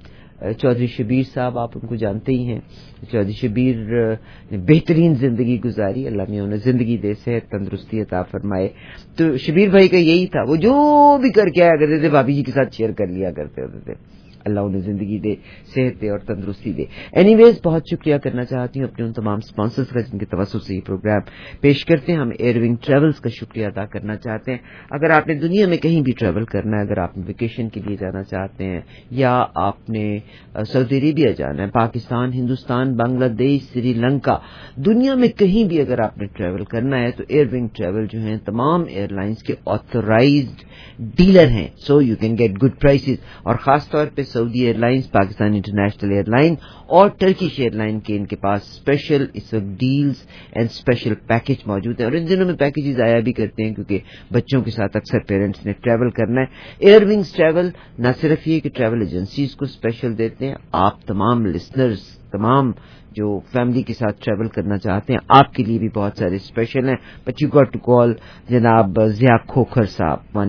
چودھری شبیر صاحب, آپ ان کو جانتے ہی ہیں. چودھری شبیر نے بہترین زندگی گزاری, اللہ نے انہیں زندگی دے, صحت تندرستی عطا فرمائے. تو شبیر بھائی کا یہی تھا, وہ جو بھی کر کے آیا کرتے تھے بھابھی جی کے ساتھ شیئر کر لیا کرتے ہوتے تھے. اللہ انہیں زندگی دے, صحت دے اور تندرستی دے. اینی ویز بہت شکریہ کرنا چاہتی ہوں اپنے ان تمام اسپانسرز کا جن کے توسط سے یہ پروگرام پیش کرتے ہیں. ہم ایئر ونگ ٹریولز کا شکریہ ادا کرنا چاہتے ہیں. اگر آپ نے دنیا میں کہیں بھی ٹریول کرنا ہے, اگر آپ ویکیشن کے لیے جانا چاہتے ہیں, یا آپ نے سعودی عربیہ جانا ہے, پاکستان, ہندوستان, بنگلہ دیش, سری لنکا, دنیا میں کہیں بھی اگر آپ نے ٹریول کرنا ہے, تو ایئر ونگ ٹریول جو ہیں تمام ایئر لائنس کے آتھورائزڈ ڈیلر ہیں. So you can get good prices. اور خاص طور پہ Saudi airlines, Pakistan international airline اور ٹرکش ایئر لائن کے ان کے پاس اسپیشل اس وقت ڈیلز اینڈ اسپیشل پیکج موجود ہیں. اور ان دنوں میں پیکیجز آیا بھی کرتے ہیں کیونکہ بچوں کے ساتھ اکثر پیرنٹس نے ٹریول کرنا ہے. ایئر ونگز ٹریول نہ صرف یہ کہ ٹریول ایجنسیز کو اسپیشل دیتے ہیں, آپ تمام لسنرز, تمام جو فیملی کے ساتھ ٹریول کرنا چاہتے ہیں, آپ کے لیے بھی بہت سارے اسپیشل ہیں. But you got to call جناب ضیاء کھوکھر صاحب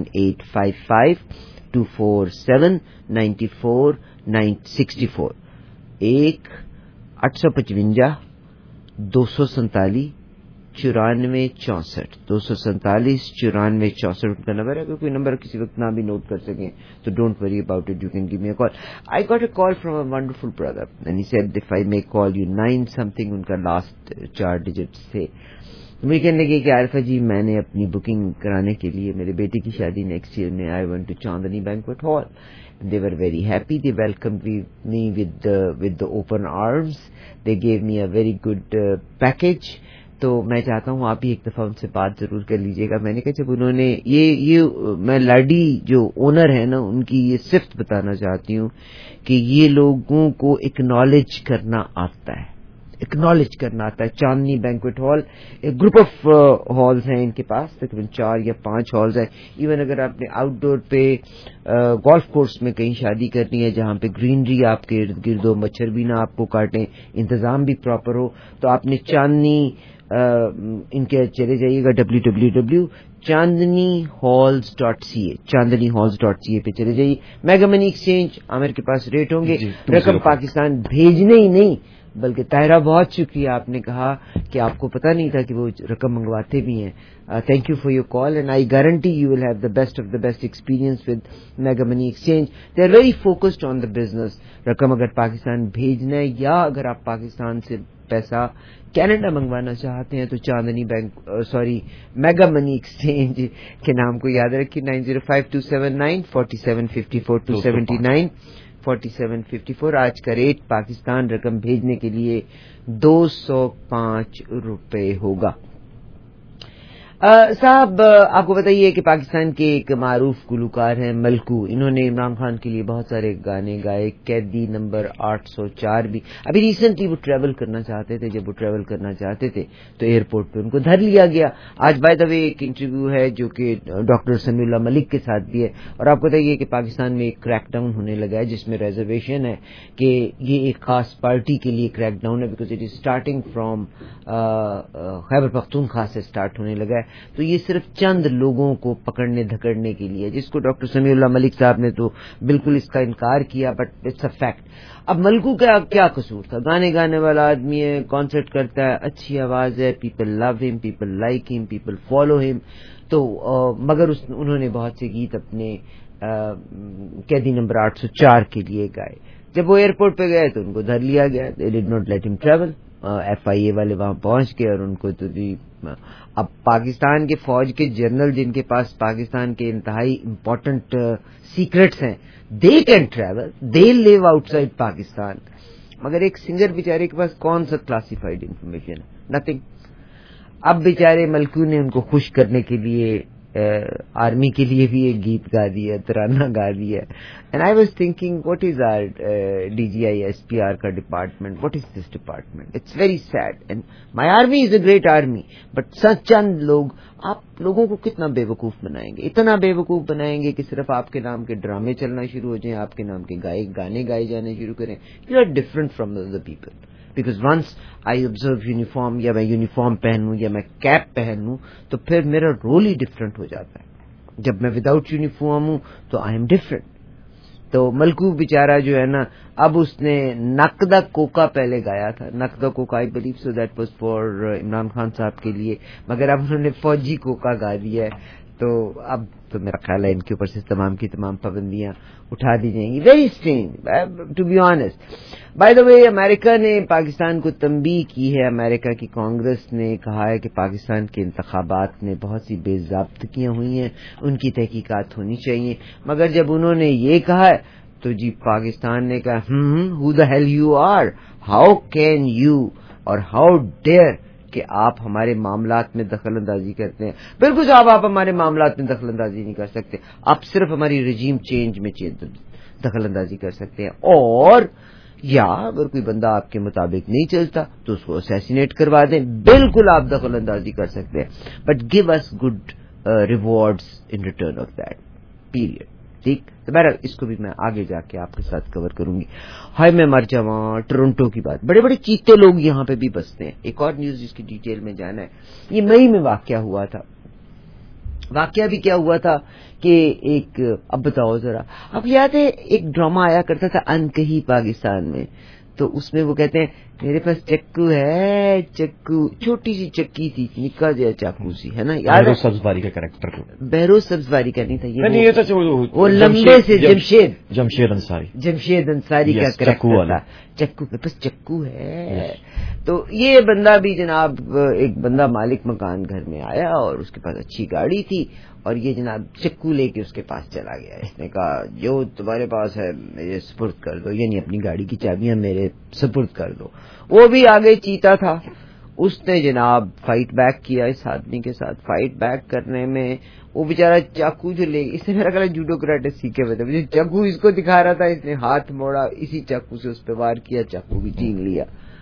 1855-247-94-964 855 247 9464 247 9464 کا نمبر ہے. اگر کوئی نمبر کسی وقت نہ بھی نوٹ کر سکیں تو don't worry about it, you can give me a call. I got a call from a wonderful brother and he said if I may call you 9 something, ان کا لاسٹ 4 ڈیجٹس تھے. مجھے کہنے لگے کہ عارفہ جی میں نے اپنی بکنگ کرانے کے لیے, میرے بیٹے کی شادی نیکسٹ ایئر میں, I went to Chandni banquet hall. They were very happy. They welcomed me with the open arms. They gave me a very good package. تو میں چاہتا ہوں آپ بھی ایک دفعہ ان سے بات ضرور کر لیجیے گا. میں نے کہا جب انہوں نے یہ میں لاڈی جو اونر ہے نا, ان کی یہ صفت بتانا چاہتی ہوں کہ یہ لوگوں کو اکنالج کرنا آتا ہے. اکنالج کرنا آتا ہے. چاندنی بینکویٹ ہال ایک گروپ آف ہالز ہیں ان کے پاس, تقریباً 4 یا 5 ہالز ہیں. ایون اگر آپ نے آؤٹ ڈور پہ گولف کورس میں کہیں شادی کرنی ہے جہاں پہ گرینری آپ کے ارد گرد ہو, مچھر بھی نہ آپ کو کاٹیں, انتظام بھی پراپر ہو, تو آپ نے چاندنی ان کے چلے جائیے گا www.chandnihalls.ca chandnihalls.ca پہ چلے جائیے. میگا منی ایکسچینج عامر کے پاس ریٹ ہوں گے, رقم پاکستان بھیجنے ہی نہیں بلکہ طاہرہ بہت شکریہ, آپ نے کہا کہ آپ کو پتہ نہیں تھا کہ وہ رقم منگواتے بھی ہیں. Thank you for your call and I guarantee you will have the best of the best experience with Mega Money Exchange. They are very focused on the business. رقم اگر پاکستان بھیجنا ہے یا اگر آپ پاکستان سے پیسہ کینیڈا منگوانا چاہتے ہیں تو چاندنی میگا منی ایکسچینج کے نام کو یاد رکھیے. 9052794754 2794754. آج کا ریٹ پاکستان رقم بھیجنے کے لیے 205 روپے ہوگا. صاحب آپ کو بتائیے کہ پاکستان کے ایک معروف گلوکار ہیں ملکو, انہوں نے عمران خان کے لیے بہت سارے گانے گائے. قیدی نمبر 804 بھی ابھی ریسنٹلی وہ ٹریول کرنا چاہتے تھے. جب وہ ٹریول کرنا چاہتے تھے تو ایئرپورٹ پہ ان کو دھر لیا گیا. آج بائی دا وے ایک انٹرویو ہے جو کہ ڈاکٹر سمیع اللہ ملک کے ساتھ بھی ہے. اور آپ کو بتائیے کہ پاکستان میں ایک کریک ڈاؤن ہونے لگا ہے جس میں ریزرویشن ہے کہ یہ ایک خاص پارٹی کے لیے کریک ڈاؤن ہے, because it is starting from Khyber Pakhtunkhwa سے اسٹارٹ ہونے لگا ہے. تو یہ صرف چند لوگوں کو پکڑنے دھکڑنے کے لیے, جس کو ڈاکٹر سمیع اللہ ملک صاحب نے تو بالکل اس کا انکار کیا, بٹ اٹس اے فیکٹ. اب ملکو کا کیا قصور تھا؟ گانے گانے والا آدمی ہے, کانسرٹ کرتا ہے, اچھی آواز ہے, people love him, people like him, people follow him. تو مگر انہوں نے بہت سے گیت اپنے قیدی نمبر 804 کے لیے گائے. جب وہ ایئرپورٹ پہ گئے تو ان کو دھر لیا گیا. They did not let him travel. FIA والے وہاں پہنچ گئے اور ان کو تو اب پاکستان کے فوج کے جنرل جن کے پاس پاکستان کے انتہائی امپورٹنٹ سیکرٹس ہیں, they can travel, they leave outside Pakistan. مگر ایک سنگر بیچارے کے پاس کون سا کلاسیفائڈ انفارمیشن ہے؟ نتھنگ. اب بیچارے ملکو نے ان کو خوش کرنے کے لیے آرمی کے لیے بھی ایک گیت گا دیا, ترانہ گا دیا. And I was thinking what is our DGI-SPR کا department, what is this department? It's very sad. And my army is a great army, but such چند لوگ آپ لوگوں کو کتنا بے وقوف بنائیں گے, اتنا بے وقوف بنائیں گے کہ صرف آپ کے نام کے ڈرامے چلنا شروع ہو جائیں, آپ کے نام کے گانے گائے جانے شروع کریں. You are different from other people. Because once I observe uniform, یا میں یونیفارم پہنوں یا میں کیپ پہنوں تو پھر میرا رول ہی ڈفرنٹ ہو جاتا ہے. جب میں وداؤٹ یونیفارم ہوں تو آئی ایم ڈفرنٹ. تو ملکو بیچارہ جو ہے نا, اب اس نے نقدہ کوکا پہلے گایا تھا. نقدہ کوکا I believe so that was for Imran Khan صاحب کے لیے, مگر اب انہوں نے فوجی کوکا گا دیا ہے. تو اب تو میرا خیال ہے ان کے اوپر سے تمام کی تمام پابندیاں اٹھا دی جائیں گی. Very strange to be honest. By the way America نے پاکستان کو تنبیہ کی ہے. امریکہ کی کانگریس نے کہا ہے کہ پاکستان کے انتخابات میں بہت سی بے ضابطگیاں ہوئی ہیں, ان کی تحقیقات ہونی چاہیے. مگر جب انہوں نے یہ کہا ہے تو جی پاکستان نے کہا who the hell you are, how can you اور how dare کہ آپ ہمارے معاملات میں دخل اندازی کرتے ہیں. بالکل صاحب, آپ ہمارے معاملات میں دخل اندازی نہیں کر سکتے, آپ صرف ہماری رجیم چینج میں دخل اندازی کر سکتے ہیں. اور یا اگر کوئی بندہ آپ کے مطابق نہیں چلتا تو اس کو اسیسینیٹ کروا دیں, بالکل آپ دخل اندازی کر سکتے ہیں, but give us good rewards in return of that period. ٹھیک, تو بہرحال اس کو بھی میں آگے جا کے آپ کے ساتھ کور کروں گی. ہائے میں مر جاواں, ٹورنٹو کی بات, بڑے بڑے چیتے لوگ یہاں پہ بھی بستے ہیں. ایک اور نیوز جس کی ڈیٹیل میں جانا ہے, یہ مئی میں واقعہ ہوا تھا. واقعہ بھی کیا ہوا تھا کہ ایک, اب بتاؤ ذرا, اب یاد ہے ایک ڈرامہ آیا کرتا تھا انکہی پاکستان میں, تو اس میں وہ کہتے ہیں میرے پاس چکو ہے, چکو چھوٹی سی چکی تھی, نکا جا چاقو سی, ہے نا, یاد ہے
سبزواری کا کریکٹر.
بہروز سبزواری کا نہیں تھا یہ, وہ لمبے سے جمشید انصاری کا کریکٹر تھا. چکو, میرے پاس چکو ہے. تو یہ بندہ بھی جناب, ایک بندہ مالک مکان گھر میں آیا اور اس کے پاس اچھی گاڑی تھی, اور یہ جناب چکو لے کے اس کے پاس چلا گیا. اس نے کہا جو تمہارے پاس ہے میرے سپرد کر دو, یعنی اپنی گاڑی کی چابیاں میرے سپرد کر دو. وہ بھی آگے چیتا تھا, اس نے جناب فائٹ بیک کیا اس آدمی کے ساتھ. فائٹ بیک کرنے میں وہ بیچارہ چاقو جو لے, اس سے میرا خیال جوڈو کراٹے سیکھے ہوئے تھے, مجھے چاقو اس کو دکھا رہا تھا, اس نے ہاتھ موڑا, اسی چاقو سے اس پہ وار کیا, چاقو بھی چھین لیا.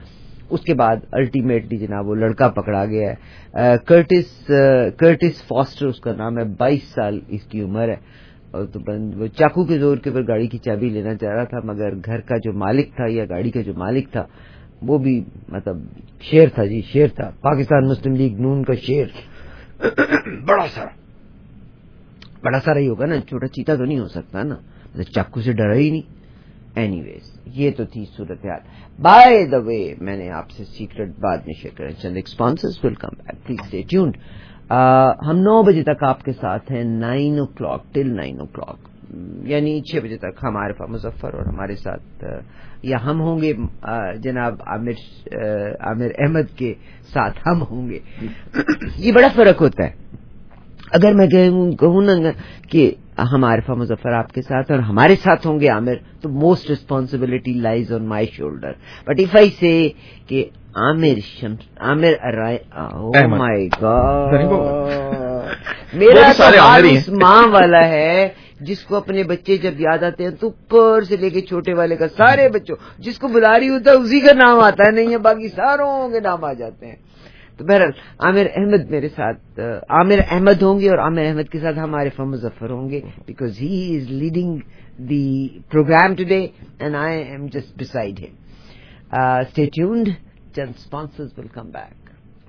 اس کے بعد الٹیمیٹلی جناب وہ لڑکا پکڑا گیا ہے. کرٹس فاسٹر اس کا نام ہے, 22 سال اس کی عمر ہے. اور تو وہ چاقو کے زور کے اوپر گاڑی کی چابی لینا چاہ رہا تھا, مگر گھر کا جو مالک تھا یا گاڑی کا جو مالک تھا وہ بھی مطلب شیر تھا جی, شیر تھا, پاکستان مسلم لیگ نون کا شیر, بڑا سارا ہی ہوگا نا, چھوٹا چیتا تو نہیں ہو سکتا نا, مطلب چاقو سے ڈرا ہی نہیں. اینی ویز یہ تو تھی صورتحال. بائی دا وے میں نے آپ سے سیکرٹ بعد میں شیئر کریں, چند sponsors will come back, please stay tuned. ہم 9 بجے تک آپ کے ساتھ ہیں, 9 o'clock ٹل 9 o'clock, یعنی 6 بجے تک ہم عارفہ مظفر اور ہمارے ساتھ یا ہم ہوں گے جناب عامر احمد کے ساتھ ہم ہوں گے. یہ بڑا فرق ہوتا ہے. اگر میں کہوں نا کہ ہم عارفہ مظفر آپ کے ساتھ اور ہمارے ساتھ ہوں گے عامر, تو most responsibility lies on my shoulder. But if I say کہ عامر مائی گاڈ, میرا تو ماں والا ہے جس کو اپنے بچے جب یاد آتے ہیں تو اوپر سے لے کے چھوٹے والے کا سارے بچوں جس کو بلا رہی ہوتا ہے اسی کا نام آتا ہے, نہیں ہے باقی ساروں کے نام آ جاتے ہیں. تو بہرحال عامر احمد میرے ساتھ, عامر احمد ہوں گے اور عامر احمد کے ساتھ ہم عارفہ مظفر ہوں گے, because he is leading the program today and I am just beside him. Stay tuned, چند sponsors will come back.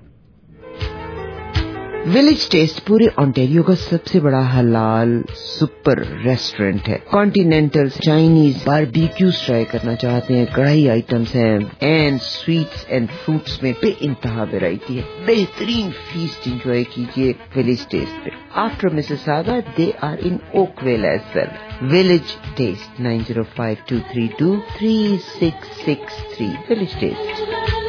Village taste پورے آنٹیریو کا سب سے بڑا حلال سپر ریسٹورینٹ ہے. کانٹینینٹل, چائنیز, باربیکیوز ٹرائی کرنا چاہتے ہیں, کڑھائی آئٹمس ہیں, اینڈ سویٹس اینڈ فروٹس میں بے انتہا ویرائٹی ہے. بہترین فیسٹ انجوائے کیجیے ولیج ٹیسٹ پہ. After Mississauga they are in Oakville as well. Village taste 905232 3663. Village taste.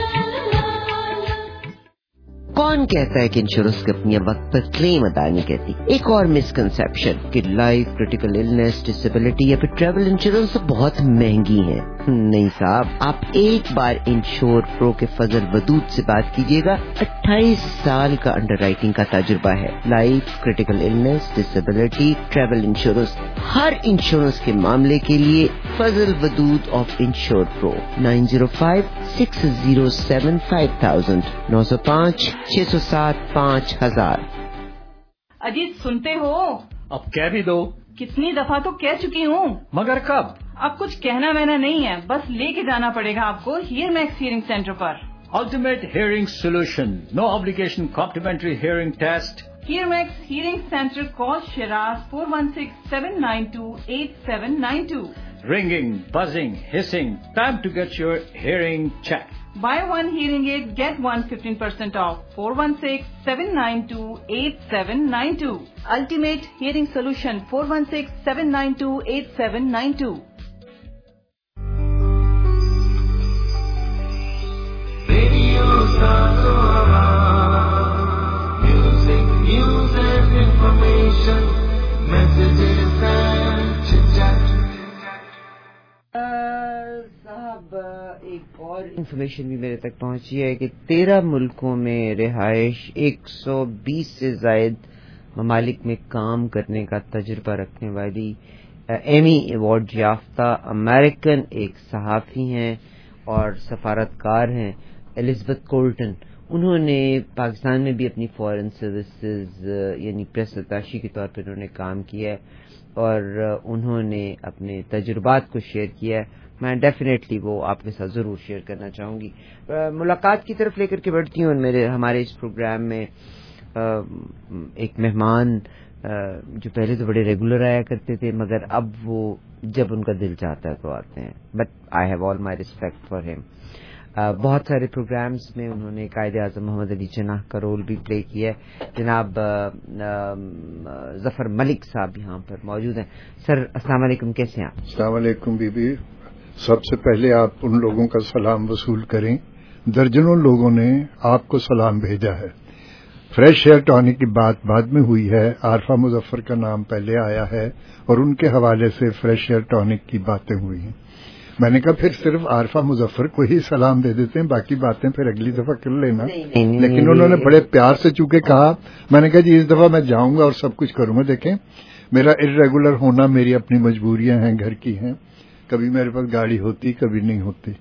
کون کہتا ہے کہ انشورنس کمپنیاں وقت پر کلیم ادا نہیں کرتی؟ ایک اور مسکنسیپشن کہ لائف, کرٹیکل النس, ڈسیبلٹی یا پھر ٹریول انشورنس بہت مہنگی ہیں. نہیں صاحب, آپ ایک بار انشور پرو کے فضل ودود سے بات کیجیے گا. 28 سال کا انڈر رائٹنگ کا تجربہ ہے. Life, critical illness, disability, travel insurance, ہر انشورنس کے معاملے کے لیے Fazal Wadood of insure pro. 9056075000 905-607-5000.
Ajit سنتے ہو؟
اب کہہ بھی دو.
کتنی دفعہ تو کہہ چکی ہوں.
مگر کب؟
اب کچھ کہنا وہنا نہیں ہے, بس لے کے جانا پڑے گا آپ کو ہیئر میکس ہیئرنگ سینٹر پر.
Ultimate Hearing Solution. No obligation complimentary hearing test.
Hear Max Hearing Center. Call Shiraz 416-792-8792.
Ringing, buzzing, hissing. Time to get your hearing checked.
Buy one hearing aid, get one 15% off. 416-792-8792. Ultimate Hearing Solution. 416-792-8792.
صاحب ایک اور information بھی میرے تک پہنچی ہے کہ 13 ملکوں میں رہائش 120 سے زائد ممالک میں کام کرنے کا تجربہ رکھنے والی ایمی ایوارڈ یافتہ امریکن ایک صحافی ہیں اور سفارتکار ہیں الزبتھ کولٹن. انہوں نے پاکستان میں بھی اپنی فارن سروسز یعنی پریس اتاشی کے طور پر انہوں نے کام کیا ہے اور انہوں نے اپنے تجربات کو شیئر کیا ہے. میں ڈیفینیٹلی وہ آپ کے ساتھ ضرور شیئر کرنا چاہوں گی. ملاقات کی طرف لے کر کے بڑھتی ہوں. ہمارے اس پروگرام میں ایک مہمان جو پہلے تو بڑے ریگولر آیا کرتے تھے مگر اب وہ جب ان کا دل چاہتا ہے تو آتے ہیں. But I have all my respect for him. بہت سارے پروگرامز میں انہوں نے قائد اعظم محمد علی جناح کا رول بھی پلے کیا ہے. جناب ظفر ملک صاحب یہاں پر موجود ہیں. سر السلام علیکم, کیسے ہیں آپ؟
السلام علیکم بی بی. سب سے پہلے آپ ان لوگوں کا سلام وصول کریں. درجنوں لوگوں نے آپ کو سلام بھیجا ہے. فریش ایئر ٹانک کی بات بعد میں ہوئی ہے, عارفہ مظفر کا نام پہلے آیا ہے اور ان کے حوالے سے فریش ایئر ٹانک کی باتیں ہوئی ہیں. میں نے کہا پھر صرف عارفہ مظفر کو ہی سلام دے دیتے ہیں, باقی باتیں پھر اگلی دفعہ کر لینا. لیکن انہوں نے بڑے پیار سے چونکہ کہا, میں نے کہا جی اس دفعہ میں جاؤں گا اور سب کچھ کروں گا. دیکھیں میرا ارریگولر ہونا میری اپنی مجبوریاں ہیں, گھر کی ہیں. کبھی میرے پاس گاڑی ہوتی کبھی نہیں ہوتی.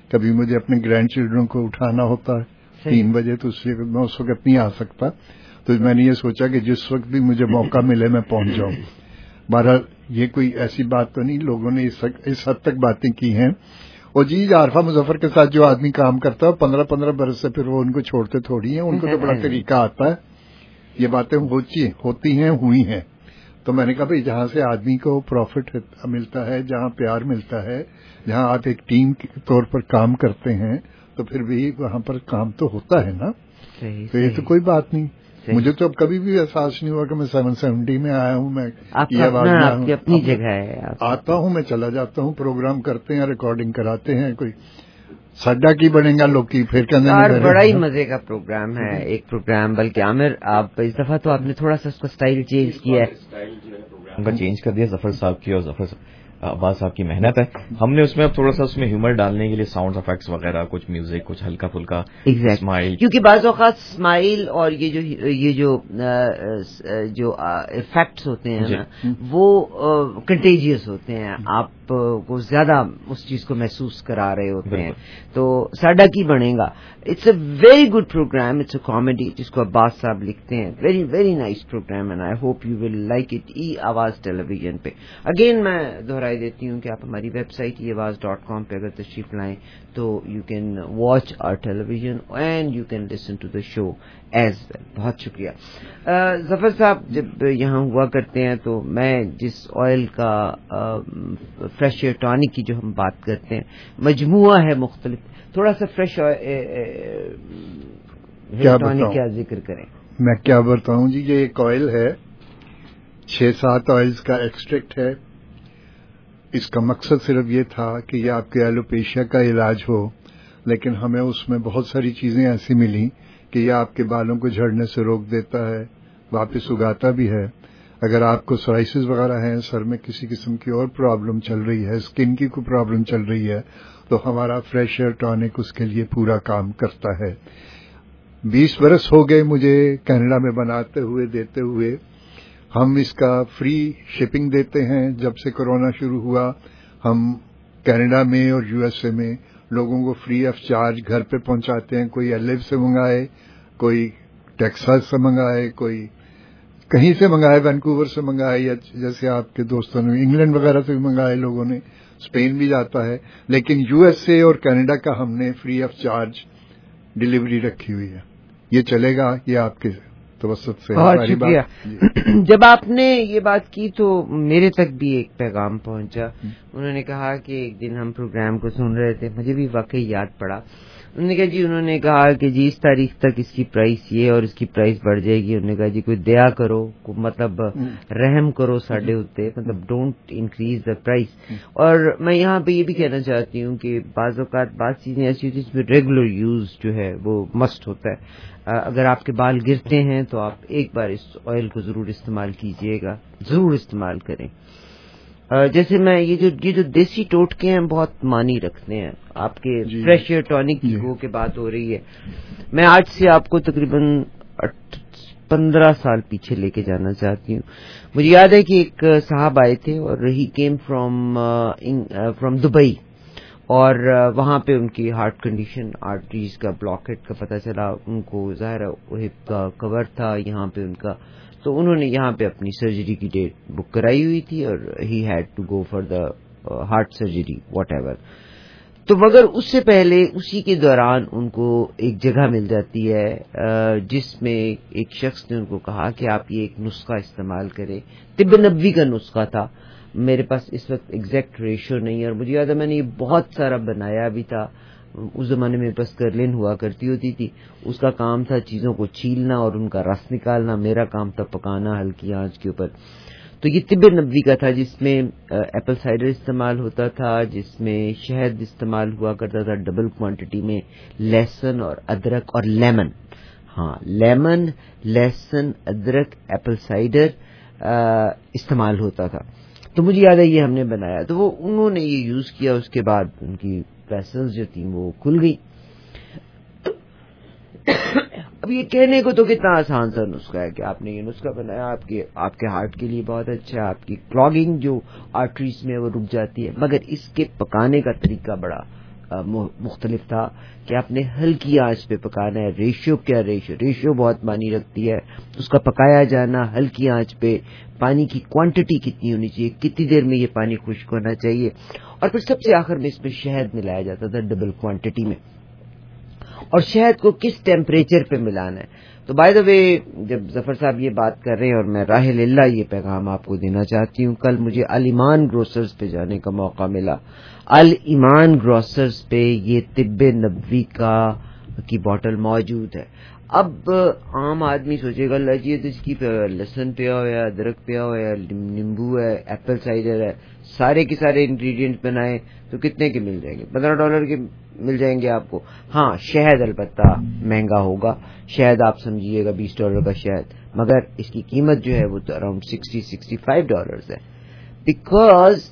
کبھی مجھے اپنے گرینڈ چلڈرن کو اٹھانا ہوتا ہے 3 بجے، تو میں اس وقت نہیں آ سکتا، تو میں نے یہ سوچا کہ جس وقت بھی مجھے موقع ملے میں پہنچ جاؤں. بہرحال یہ کوئی ایسی بات تو نہیں، لوگوں نے اس حد تک باتیں کی ہیں. اور جی عارفہ مظفر کے ساتھ جو آدمی کام کرتا ہے 15 برس سے پھر وہ ان کو چھوڑتے تھوڑی ہیں، ان کو تو بڑا طریقہ آتا ہے. یہ باتیں ہوتی ہیں، ہوئی ہیں. تو میں نے کہا بھائی جہاں سے آدمی کو پروفٹ ملتا ہے، جہاں پیار ملتا ہے، جہاں آپ ایک ٹیم کے طور پر کام کرتے ہیں، تو پھر بھی وہاں پر کام تو ہوتا ہے نا. تو یہ تو کوئی بات نہیں. مجھے تو اب کبھی بھی احساس نہیں ہوا کہ میں 770 میں آیا ہوں. میں
اپنی جگہ ہے،
آتا ہوں، میں چلا جاتا ہوں، پروگرام کرتے ہیں، ریکارڈنگ کراتے ہیں. کوئی سڈا کی بنے گا لوگ کی پھر کہنے
اور بڑا ہی مزے کا پروگرام ہے ایک پروگرام. بلکہ عامر آپ اس دفعہ تو آپ نے تھوڑا سا اس کا سٹائل چینج کیا ہے،
چینج کر دیا. ظفر صاحب کی اور ظفر عباس صاحب کی محنت ہے. ہم نے اس میں اب تھوڑا سا اس میں ہیومر ڈالنے کے لیے ساؤنڈ افیکٹس وغیرہ، کچھ میوزک، کچھ ہلکا پھلکا اسمائل،
کیونکہ بعض اوقات اسمائل اور یہ جو افیکٹس ہوتے ہیں نا وہ کنٹیجیس ہوتے ہیں، آپ کو زیادہ اس چیز کو محسوس کرا رہے ہوتے ہیں. تو ساڈا کی بنے گا. It's a very good program, it's a comedy جس کو عباس صاحب لکھتے ہیں. Very very nice program and I hope you will like it. ای آواز ٹیلی ویژن پہ اگین میں دہرائی دیتی ہوں کہ آپ ہماری ویب سائٹ eAwaz.com پہ اگر تشریف لائیں تو you can watch our television and you can listen to the show as well. بہت شکریہ. ظفر صاحب جب یہاں ہوا کرتے ہیں تو میں جس آئل کا فریش ایئر ٹانک کی جو ہم بات کرتے ہیں مجموعہ ہے مختلف، تھوڑا سا فریش ایئر ٹانک کیا ذکر کریں؟
میں کیا بتاؤں جی. یہ ایک آئل ہے، 6-7 آئلز کا ایکسٹریکٹ ہے. اس کا مقصد صرف یہ تھا کہ یہ آپ کے ایلوپیشیا کا علاج ہو، لیکن ہمیں اس میں بہت ساری چیزیں ایسی ملی کہ یہ آپ کے بالوں کو جھڑنے سے روک دیتا ہے، واپس اگاتا بھی ہے. اگر آپ کو سورائسس وغیرہ ہیں، سر میں کسی قسم کی اور پرابلم چل رہی ہے، اسکن کی کوئی پرابلم چل رہی ہے، تو ہمارا فریش ایئر ٹانک اس کے لیے پورا کام کرتا ہے. 20 برس ہو گئے مجھے کینیڈا میں بناتے ہوئے دیتے ہوئے. ہم اس کا فری شپنگ دیتے ہیں. جب سے کورونا شروع ہوا ہم کینیڈا میں اور USA میں لوگوں کو فری آف چارج گھر پہ پہنچاتے ہیں. کوئی LA سے منگائے، کوئی ٹیکساس سے منگائے، کوئی کہیں سے منگائے، وینکوور سے منگائے، یا جیسے آپ کے دوستوں نے انگلینڈ وغیرہ سے بھی منگائے لوگوں نے، اسپین بھی جاتا ہے. لیکن USA اور کینیڈا کا ہم نے فری آف چارج ڈلیوری رکھی ہوئی ہے. یہ چلے گا، یہ آپ کے توسط سے.
بہت شکریہ. جب آپ نے یہ بات کی تو میرے تک بھی ایک پیغام پہنچا. انہوں نے کہا کہ ایک دن ہم پروگرام کو سن رہے تھے، مجھے بھی واقعی یاد پڑا. انہوں نے کہا کہ جی اس تاریخ تک اس کی پرائس یہ اور اس کی پرائس بڑھ جائے گی. انہوں نے کہا جی کوئی دیا کرو، مطلب رحم کرو ساڈے اوتے، مطلب ڈونٹ انکریز دا پرائس. اور میں یہاں پہ یہ بھی کہنا چاہتی ہوں کہ بعض اوقات بعض چیزیں ایسی ہوتی ہیں جس میں ریگولر یوز جو ہے وہ مسٹ ہوتا ہے. اگر آپ کے بال گرتے ہیں تو آپ ایک بار اس آئل کو ضرور استعمال کیجئے گا، ضرور استعمال کریں. جیسے میں یہ جو دیسی ٹوٹکے ہیں بہت معنی رکھتے ہیں. آپ کے فریش ایئر ٹانک کی کے بات ہو رہی ہے. میں آج سے آپ کو تقریباً 15 سال پیچھے لے کے جانا چاہتی ہوں. مجھے یاد ہے کہ ایک صاحب آئے تھے اور ہی کیم فرام دبئی، اور وہاں پہ ان کی ہارٹ کنڈیشن، آرٹریز کا بلاکیٹ کا پتہ چلا. ان کو ظاہر ہپ کا کور تھا یہاں پہ ان کا، تو انہوں نے یہاں پہ اپنی سرجری کی ڈیٹ بک کرائی ہوئی تھی اور he had to go for the heart surgery whatever. تو مگر اس سے پہلے اسی کے دوران ان کو ایک جگہ مل جاتی ہے جس میں ایک شخص نے ان کو کہا کہ آپ یہ ایک نسخہ استعمال کریں. طب نبوی کا نسخہ تھا. میرے پاس اس وقت ایگزیکٹ ریشو نہیں ہے اور مجھے یاد ہے میں نے یہ بہت سارا بنایا بھی تھا. اس زمانے میں بس کرلین ہوا کرتی ہوتی تھی، اس کا کام تھا چیزوں کو چھیلنا اور ان کا رس نکالنا. میرا کام تھا پکانا ہلکی آنچ کے اوپر. تو یہ طب نبوی کا تھا جس میں ایپل سائڈر استعمال ہوتا تھا، جس میں شہد استعمال ہوا کرتا تھا ڈبل کوانٹٹی میں، لہسن اور ادرک اور لیمن. ہاں لیمن، لہسن، ادرک، ایپل سائڈر استعمال ہوتا تھا. تو مجھے یاد ہے یہ ہم نے بنایا. تو وہ انہوں نے یہ یوز کیا، اس کے بعد ان کی ویسلز جو تھیں وہ کھل گئی. اب یہ کہنے کو تو کتنا آسان سا نسخہ ہے کہ آپ نے یہ نسخہ بنایا، آپ کے ہارٹ کے لیے بہت اچھا ہے، آپ کی کلاگنگ جو آرٹریز میں وہ رک جاتی ہے. مگر اس کے پکانے کا طریقہ بڑا مختلف تھا کہ آپ نے ہلکی آنچ پہ پکانا ہے. ریشیو بہت معنی رکھتی ہے. اس کا پکایا جانا ہلکی آنچ پہ, پانی کی کوانٹٹی کتنی ہونی چاہیے, کتنی دیر میں یہ پانی خشک ہونا چاہیے, اور پھر سب سے آخر میں اس میں شہد ملایا جاتا تھا ڈبل کوانٹٹی میں, اور شہد کو کس ٹیمپریچر پہ ملانا ہے. تو بائی دا وے جب ظفر صاحب یہ بات کر رہے ہیں اور میں راہ اللہ یہ پیغام آپ کو دینا چاہتی ہوں, کل مجھے الایمان گروسرز پہ جانے کا موقع ملا. الایمان گروسرز پہ یہ طب نبوی کی بوٹل موجود ہے. اب عام آدمی سوچے گا اللہ جی تو اس کی لہسن پیا ہوا ہے, ادرک پیا ہوا ہے, نیمبو ہے, ایپل سائڈر ہے, سارے کے سارے انگریڈینٹ بنائے تو کتنے کے مل جائیں گے؟ $15 کے مل جائیں گے آپ کو. ہاں شہد البتہ مہنگا ہوگا, شہد آپ سمجھیے گا $20 کا شہد, مگر اس کی قیمت جو ہے وہ تو اراؤنڈ $60-65 ہے. Because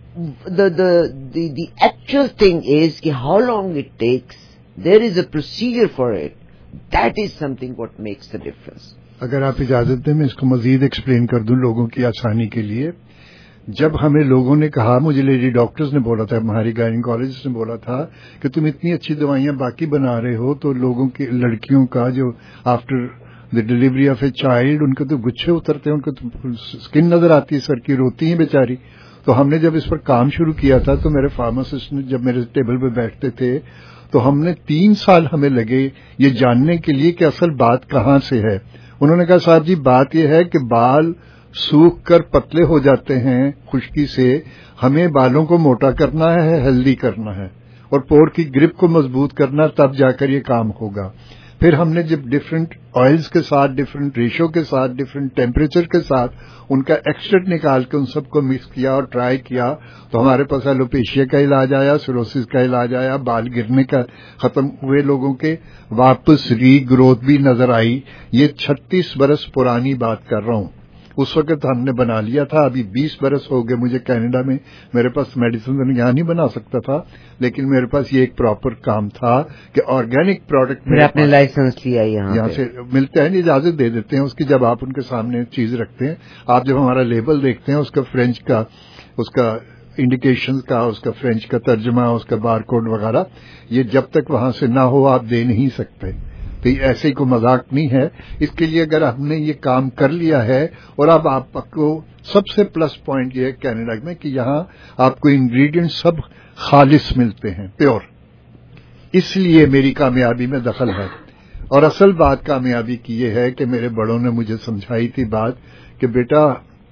the actual thing is کہ how long it takes, there is a procedure for it. That is something what makes the difference.
اگر آپ اجازت دیں میں اس کو مزید ایکسپلین کر دوں لوگوں کی آسانی کے لیے. جب ہمیں لوگوں نے کہا, مجھے لیڈی ڈاکٹرز نے بولا تھا, ہماری گائنیکالوجسٹ نے بولا تھا کہ تم اتنی اچھی دوائیاں باقی بنا رہے ہو, تو لوگوں کی لڑکیوں کا جو after the delivery of a child ان کے تو گچھے اترتے ہیں, ان کو تو اسکن نظر آتی ہے سر کی, روتی ہیں بیچاری. تو ہم نے جب اس پر کام شروع کیا تھا تو میرے فارماسسٹ نے جب میرے ٹیبل پہ بیٹھتے تھے تو ہم نے 3 سال ہمیں لگے یہ جاننے کے لیے کہ اصل بات کہاں سے ہے. انہوں نے کہا صاحب جی بات یہ ہے کہ بال سوکھ کر پتلے ہو جاتے ہیں خشکی سے, ہمیں بالوں کو موٹا کرنا ہے, ہیلدی کرنا ہے, اور پور کی گرپ کو مضبوط کرنا, تب جا کر یہ کام ہوگا. پھر ہم نے جب ڈفرینٹ آئلز کے ساتھ, ڈفرینٹ ریشو کے ساتھ, ڈفرینٹ ٹیمپریچر کے ساتھ ان کا ایکسٹریکٹ نکال کے ان سب کو مکس کیا اور ٹرائی کیا, تو ہمارے پاس ایلوپیشیا کا علاج آیا, سیروسس کا علاج آیا, بال گرنے کا ختم ہوئے لوگوں کے, واپس ری گروتھ بھی نظر آئی. یہ 36 برس پرانی بات کر رہا ہوں. اس وقت ہم نے بنا لیا تھا, ابھی 20 برس ہو گئے مجھے کینیڈا میں. میرے پاس میڈیسن یہاں نہیں بنا سکتا تھا, لیکن میرے پاس یہ ایک پراپر کام تھا کہ آرگینک پروڈکٹ
میں آپ نے لائسنس لیا یہاں
سے ملتے ہیں, اجازت دے دیتے ہیں اس کی. جب آپ ان کے سامنے چیز رکھتے ہیں, آپ جب ہمارا لیبل دیکھتے ہیں اس کا فرینچ کا, اس کا انڈیکیشن کا, اس کا فرینچ کا ترجمہ, اس کا بار کوڈ وغیرہ, یہ جب تک وہاں سے نہ ہو آپ دے نہیں سکتے. تو ایسے ہی کوئی مذاق نہیں ہے. اس کے لیے اگر ہم نے یہ کام کر لیا ہے, اور اب آپ کو سب سے پلس پوائنٹ یہ ہے کینیڈا میں کہ یہاں آپ کو انگریڈینٹ سب خالص ملتے ہیں, پیور. اس لیے میری کامیابی میں دخل ہے. اور اصل بات کامیابی کی یہ ہے کہ میرے بڑوں نے مجھے سمجھائی تھی بات کہ بیٹا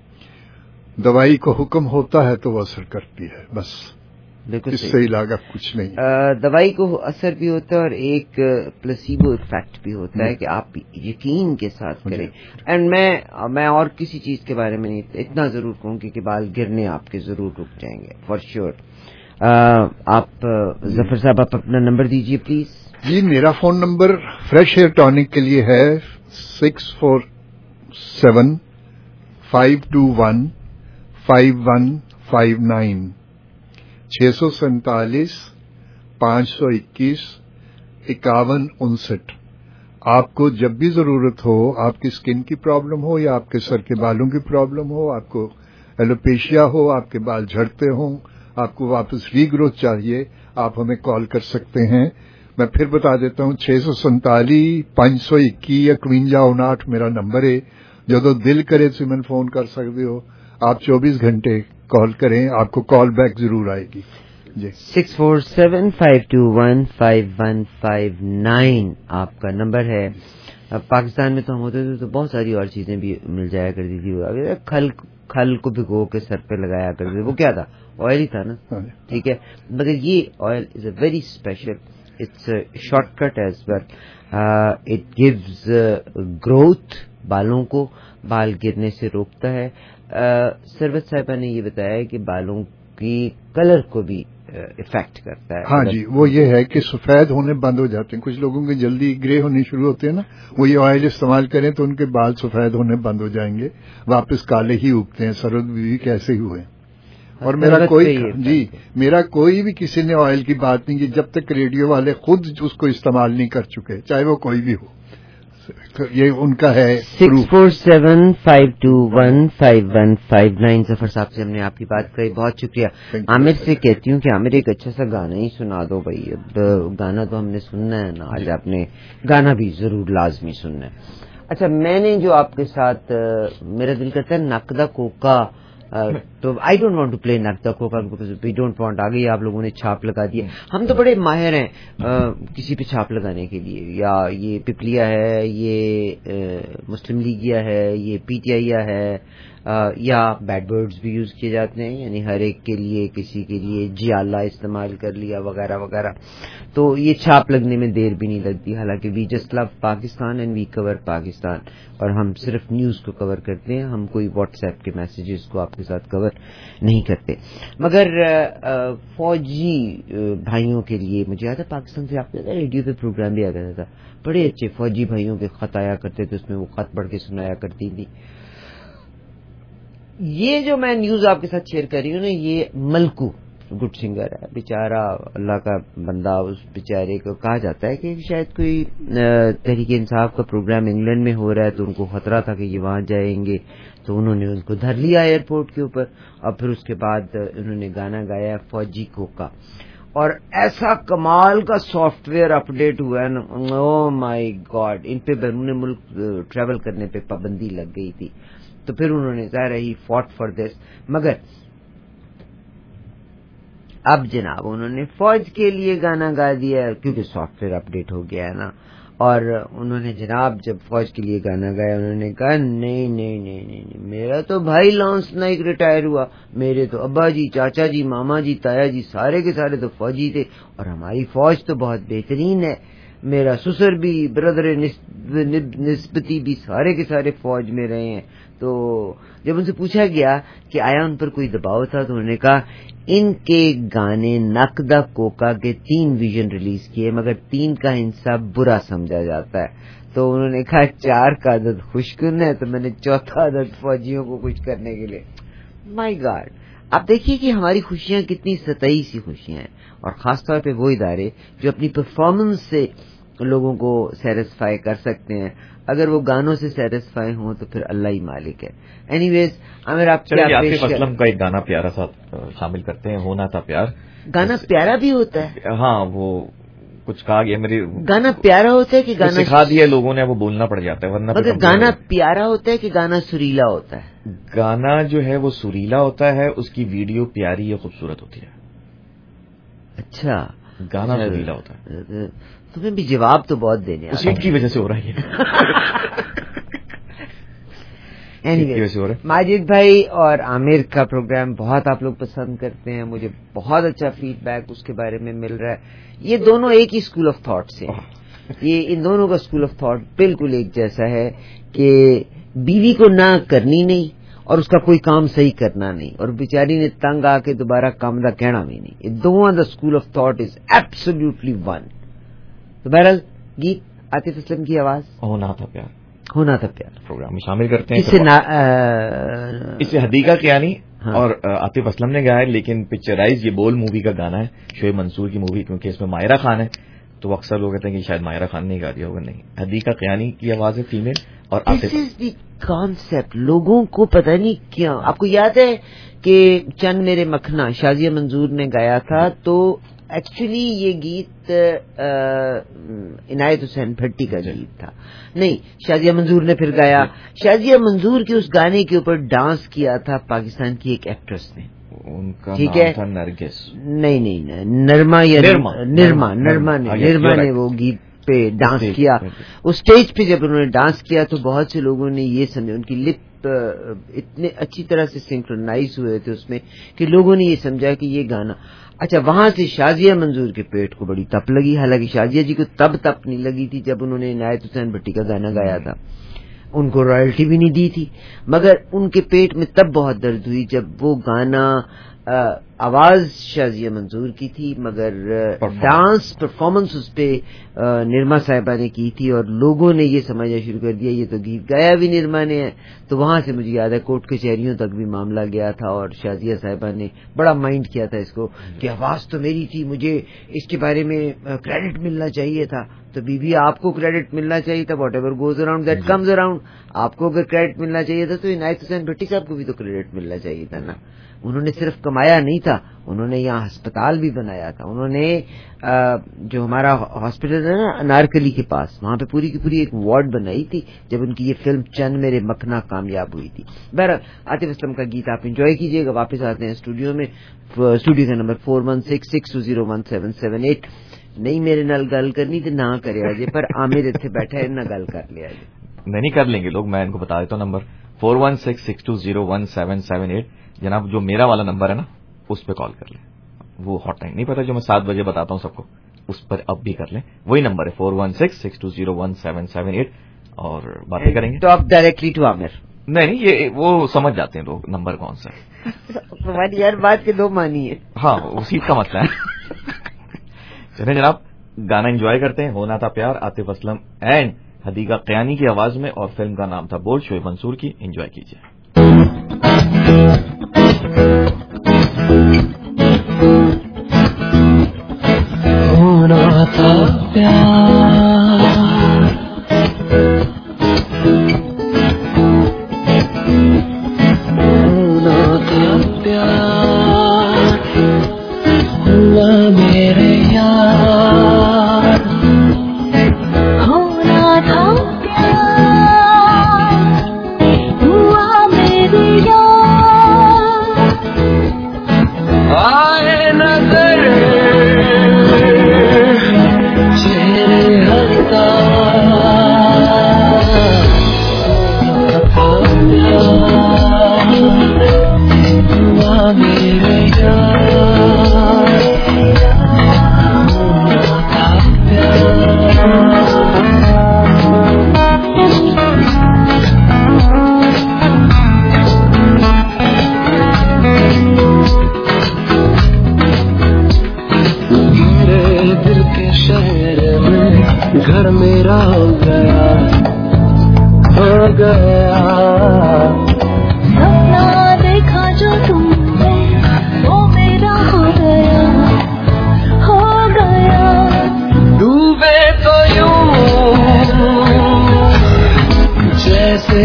دوائی کو حکم ہوتا ہے تو وہ اثر کرتی ہے, بس اس سے علاوہ کچھ نہیں.
دوائی کو اثر بھی ہوتا ہے اور ایک پلاسیبو افیکٹ بھی ہوتا ہے کہ آپ یقین کے ساتھ کریں. اینڈ میں اور کسی چیز کے بارے میں نہیں, اتنا ضرور کہوں کہ بال گرنے آپ کے ضرور رک جائیں گے فار شیور. آپ ظفر صاحب آپ اپنا نمبر دیجیے پلیز.
جی میرا phone number fresh hair tonic کے لیے ہے 647-521-5159 647-521-5159. آپ کو جب بھی ضرورت ہو, آپ کی اسکن کی پرابلم ہو یا آپ کے سر کے بالوں کی پرابلم ہو, آپ کو ایلوپیشیا ہو, آپ کے بال جھڑتے ہوں, آپ کو واپس ری گروتھ چاہیے, آپ ہمیں کال کر سکتے ہیں. میں پھر بتا دیتا ہوں 647-521-5159 میرا نمبر ہے. جدو دل کرے تو میں فون کر سکتے ہو, آپ 24 گھنٹے کال کریں, آپ کو کال بیک ضرور آئے گی. جی
647-521-5159 آپ کا نمبر ہے. پاکستان میں تو ہم ہوتے تھے تو بہت ساری اور چیزیں بھی مل جایا کرتی تھی. کھل کو بھگو کے سر پہ لگایا کرتے تھے, وہ کیا تھا, آئل ہی تھا نا, ٹھیک ہے. مگر یہ oil is a very special, it's a short cut as well, it gives growth, بالوں کو بال گرنے سے روکتا ہے. سروت صاحبہ نے یہ بتایا کہ بالوں کی کلر کو بھی افیکٹ کرتا ہے.
ہاں جی, وہ یہ ہے کہ سفید ہونے بند ہو جاتے ہیں. کچھ لوگوں کے جلدی گرے ہونے شروع ہوتے ہیں نا, وہ یہ آئل استعمال کریں تو ان کے بال سفید ہونے بند ہو جائیں گے, واپس کالے ہی اگتے ہیں. سرود بھی کیسے ہی ہوئے. اور میرا کوئی بھی کسی نے آئل کی بات نہیں کی جب تک ریڈیو والے خود اس کو استعمال نہیں کر چکے, چاہے وہ کوئی بھی ہو. یہ ان کا ہے
6475215159. ظفر صاحب سے ہم نے آپ کی بات کری, بہت شکریہ. عامر سے کہتی ہوں کہ عامر ایک اچھا سا گانا ہی سنا دو بھائی. اب گانا تو ہم نے سننا ہے نا, آج آپ نے گانا بھی ضرور لازمی سننا ہے. اچھا, میں نے جو آپ کے ساتھ میرا دل کرتا ہے نقدہ کوکا, تو I don't want to play نقدہ کوکا بیکاز وی ڈونٹ وانٹ. آگے آپ لوگوں نے چھاپ لگا دیا. ہم تو بڑے ماہر ہیں کسی پہ چھاپ لگانے کے لیے, یا یہ پپلیا ہے, یہ مسلم لیگیا ہے, یہ پی ٹی آئی ہے, یا بیڈ ورڈز بھی یوز کیے جاتے ہیں, یعنی ہر ایک کے لیے, کسی کے لیے جیالہ استعمال کر لیا وغیرہ وغیرہ. تو یہ چھاپ لگنے میں دیر بھی نہیں لگتی. حالانکہ we just love Pakistan and we cover Pakistan, اور ہم صرف نیوز کو کور کرتے ہیں, ہم کوئی واٹس ایپ کے میسیجز کو آپ کے ساتھ کور نہیں کرتے. مگر فوجی بھائیوں کے لیے مجھے یاد ہے پاکستان سے آپ ریڈیو پہ پروگرام بھی آ کرتا تھا, بڑے اچھے فوجی بھائیوں کے خط آیا کرتے تھے, اس میں وہ خط پڑھ کے سنایا کرتی تھی. یہ جو میں نیوز آپ کے ساتھ شیئر کر رہی ہوں نا, یہ ملکو گڈ سنگر ہے بیچارہ, اللہ کا بندہ. اس بیچارے کو کہا جاتا ہے کہ شاید کوئی تحریک انصاف کا پروگرام انگلینڈ میں ہو رہا ہے, تو ان کو خطرہ تھا کہ یہ وہاں جائیں گے, تو انہوں نے ان کو دھر لیا ایئرپورٹ کے اوپر, اور پھر اس کے بعد انہوں نے گانا گایا فوجی کوکا. اور ایسا کمال کا سافٹ ویئر اپڈیٹ ہوا ہے نا, او مائی گاڈ. ان پہ بیرون ملک ٹریول کرنے پہ پابندی لگ گئی تھی, تو پھر انہوں نے ظاہر ہی فاٹ فار دس. مگر اب جناب انہوں نے فوج کے لیے گانا گا دیا, کیونکہ سافٹ ویئر اپڈیٹ ہو گیا ہے نا. اور انہوں نے جناب جب فوج کے لیے گانا گایا, انہوں نے کہا نہیں نہیں نہیں نہیں, میرا تو بھائی لانس نائک ریٹائر ہوا, میرے تو ابا جی, چاچا جی, ماما جی, تایا جی, سارے کے سارے تو فوجی تھے, اور ہماری فوج تو بہت بہترین ہے. میرا سسر بھی, برادر نسبتی بھی, سارے کے سارے فوج میں رہے ہیں. تو جب ان سے پوچھا گیا کہ آیا ان پر کوئی دباؤ تھا, تو انہوں نے کہا ان کے گانے نقدہ کوکا کے 3 ویژن ریلیز کیے, مگر 3 کا حصہ برا سمجھا جاتا ہے. تو انہوں نے کہا 4 کا عدد خوشکن ہے, تو میں نے 4تھا عدد فوجیوں کو خوش کرنے کے لیے. My god. آپ دیکھیے کہ ہماری خوشیاں کتنی سطحی سی خوشیاں ہیں, اور خاص طور پہ وہ ادارے جو اپنی پرفارمنس سے لوگوں کو سیٹسفائی کر سکتے ہیں. اگر وہ گانوں سے سیٹسفائی ہوں تو پھر اللہ ہی مالک ہے. اینی ویز اگر آپ
عاطف اسلم کا ایک گانا پیارا سا شامل کرتے ہیں, ہونا تھا پیار.
گانا پیارا بھی ہوتا ہے.
ہاں, وہ کچھ کہا گیا میری,
گانا پیارا ہوتا ہے کہ گانا
سکھا دیا لوگوں نے, وہ بولنا پڑ جاتا ہے, ورنہ
مگر گانا پیارا ہوتا ہے کہ گانا سریلا ہوتا ہے.
گانا جو ہے وہ سریلا ہوتا ہے, اس کی ویڈیو پیاری یا خوبصورت ہوتی ہے.
اچھا,
گانا سریلا ہوتا ہے.
تمہیں بھی جواب تو بہت دینے
اسی کی وجہ سے ہو رہا ہے.
ماجد بھائی اور عامر کا پروگرام بہت آپ لوگ پسند کرتے ہیں, مجھے بہت اچھا فیڈ بیک اس کے بارے میں مل رہا ہے. یہ دونوں ایک ہی اسکول آف تھاٹ سے ہیں. یہ ان دونوں کا اسکول آف تھاٹ بالکل ایک جیسا ہے کہ بیوی کو نہ کرنی نہیں اور اس کا کوئی کام صحیح کرنا نہیں, اور بیچاری نے تنگ آ کے دوبارہ کام دا کہنا بھی نہیں. یہ دونوں the school of thought is absolutely one. تو بہرحال گیت عاطف اسلم کی آواز,
ہونا تھا پیار.
ہونا تھا پیار
پروگرام میں شامل کرتے ہیں.
اس سے
حدیقہ کیانی اور عاطف اسلم نے گایا ہے, لیکن پکچرائز یہ بول مووی کا گانا ہے, شعیب منصور کی مووی, کیونکہ اس میں ماہرہ خان ہے, تو اکثر لوگ کہتے ہیں کہ شاید ماہرہ خان نے گا دیا ہوگا. نہیں, حدیقہ کیانی کی آواز ہے فیمیل, اور
دس از دی کانسیپٹ. لوگوں کو پتہ نہیں کیا, آپ کو یاد ہے کہ چند میرے مکھنا شازیہ منظور نے گایا تھا, تو ایکچولی یہ گیت عنایت حسین بھٹی کا گیت تھا. نہیں, شازیہ منظور نے پھر گایا. شازیہ منظور کے اس گانے کے اوپر ڈانس کیا تھا پاکستان کی ایک ایکٹریس نے,
ان کا
ٹھیک
نام
ہے,
تھا نرگس.
نہیں نرما یا نرما نے وہ گیت پہ ڈانس کیا. اس سٹیج پہ جب انہوں نے ڈانس کیا تو بہت سے لوگوں نے یہ سمجھا, ان کی لپ اتنے اچھی طرح سے سنکرونائز ہوئے تھے اس میں کہ لوگوں نے یہ سمجھا کہ یہ گانا. اچھا, وہاں سے شازیہ منظور کے پیٹ کو بڑی تپ لگی. حالانکہ شازیہ جی کو تب تپ نہیں لگی تھی جب انہوں نے عنایت حسین بھٹی کا گانا گایا تھا, ان کو رائلٹی بھی نہیں دی تھی, مگر ان کے پیٹ میں تب بہت درد ہوئی جب وہ گانا آواز شازیہ منظور کی تھی، مگر ڈانس پرفارمنس اس پہ نرما صاحبہ نے کی تھی، اور لوگوں نے یہ سمجھنا شروع کر دیا یہ تو گیت گایا بھی نرما نے ہے. تو وہاں سے مجھے یاد ہے کورٹ کچہریوں تک بھی معاملہ گیا تھا، اور شازیہ صاحبہ نے بڑا مائنڈ کیا تھا اس کو کہ آواز تو میری تھی، مجھے اس کے بارے میں کریڈٹ ملنا چاہیے تھا. تو بی آپ کو کریڈٹ ملنا چاہیے تھا، whatever goes around that comes around. آپ کو اگر کریڈٹ ملنا چاہیے تھا تو عنایت حسین بھٹی صاحب کو بھی تو کریڈٹ ملنا چاہیے تھا نا. انہوں نے صرف کمایا نہیں تھا، انہوں نے یہاں ہسپتال بھی بنایا تھا. انہوں نے جو ہمارا ہاسپٹل ہے نا انارکلی کے پاس، وہاں پہ پوری کی پوری ایک وارڈ بنائی تھی جب ان کی یہ فلم چند میرے مکھنا کامیاب ہوئی تھی. بہرحال عاطف اسلم کا گیت آپ انجوائے کیجئے گا. واپس آتے ہیں اسٹوڈیو میں. اسٹوڈیو کا نمبر 4166201778. نہیں میرے نال گل کرنی تو نہ کرے آجے، پر عامر اتنے بیٹھا ہے نہ گل کر لیا جی.
نہیں کر لیں گے لوگ، میں ان کو بتا دیتا ہوں نمبر 4166201778. جناب جو میرا والا نمبر ہے نا اس پہ کال کر لیں. وہ ہاٹ لائن نہیں پتا جو میں 7 بجے بتاتا ہوں سب کو، اس پر اب بھی کر لیں. وہی نمبر ہے 4166201778 اور باتیں کریں گے.
Talk directly to Aamir.
نہیں یہ وہ سمجھ جاتے ہیں لوگ نمبر کون سا ہے.
ہماری ہر بات کے 2 معنی ہے.
ہاں اسی کا مسئلہ ہے. چلیں جناب گانا انجوائے کرتے ہیں. ہونا تھا پیار، عاطف اسلم اینڈ حدیقہ قیانی کی آواز میں، اور فلم کا نام تھا بول، شعیب منصور کی. انجوائے کیجیے.
ہونا تھا پیار، ہونا تھا پیار، ہوا میرے یار، ہونا تھا پیار، ہوا میرے یار، آئے نظر چہرے ہلتا، ہوا میرے یار، گھر میرا ہو گیا، ہو گیا. سپنا دیکھا جو تم نے وہ میرا ہو گیا، ہو گیا. ڈوبے تو یوں جیسے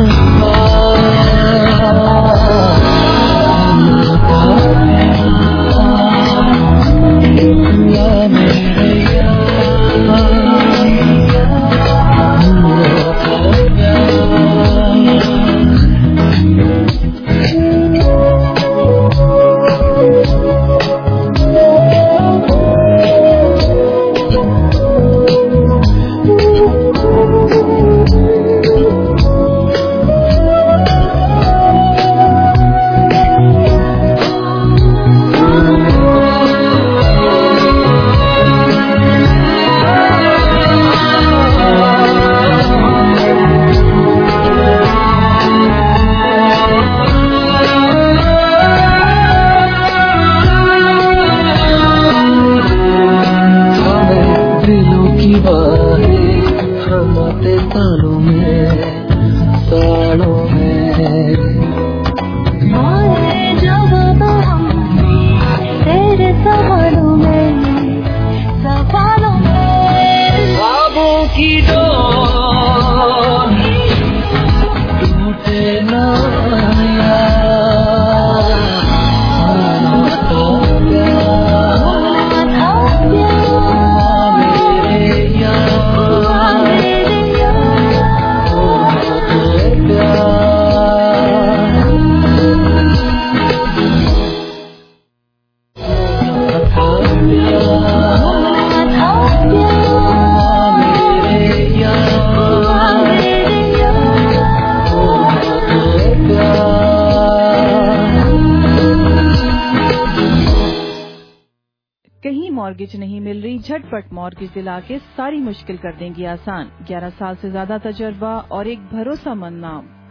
مارگیج نہیں مل رہی؟ جھٹپٹ مارگیج دلا کے ساری مشکل کر دیں گی آسان. 11 سال سے زیادہ تجربہ اور ایک بھروسہ مند نام.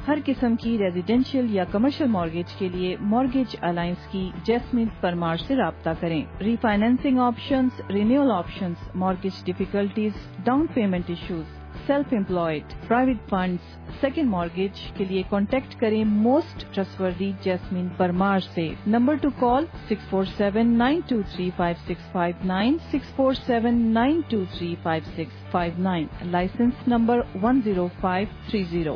हर किस्म की रेजिडेंशियल या कमर्शियल मॉर्गेज के लिए मॉर्गेज अलायंस की जैस्मिन परमार से राब्ता करें। Refinancing options, renewal options, mortgage difficulties, down payment issues, self employed, private funds, second mortgage के लिए कॉन्टेक्ट करें मोस्ट ट्रस्टवर्दी जैस्मिन परमार से। Number to call 6479235659, 6479235659, licence number 10530।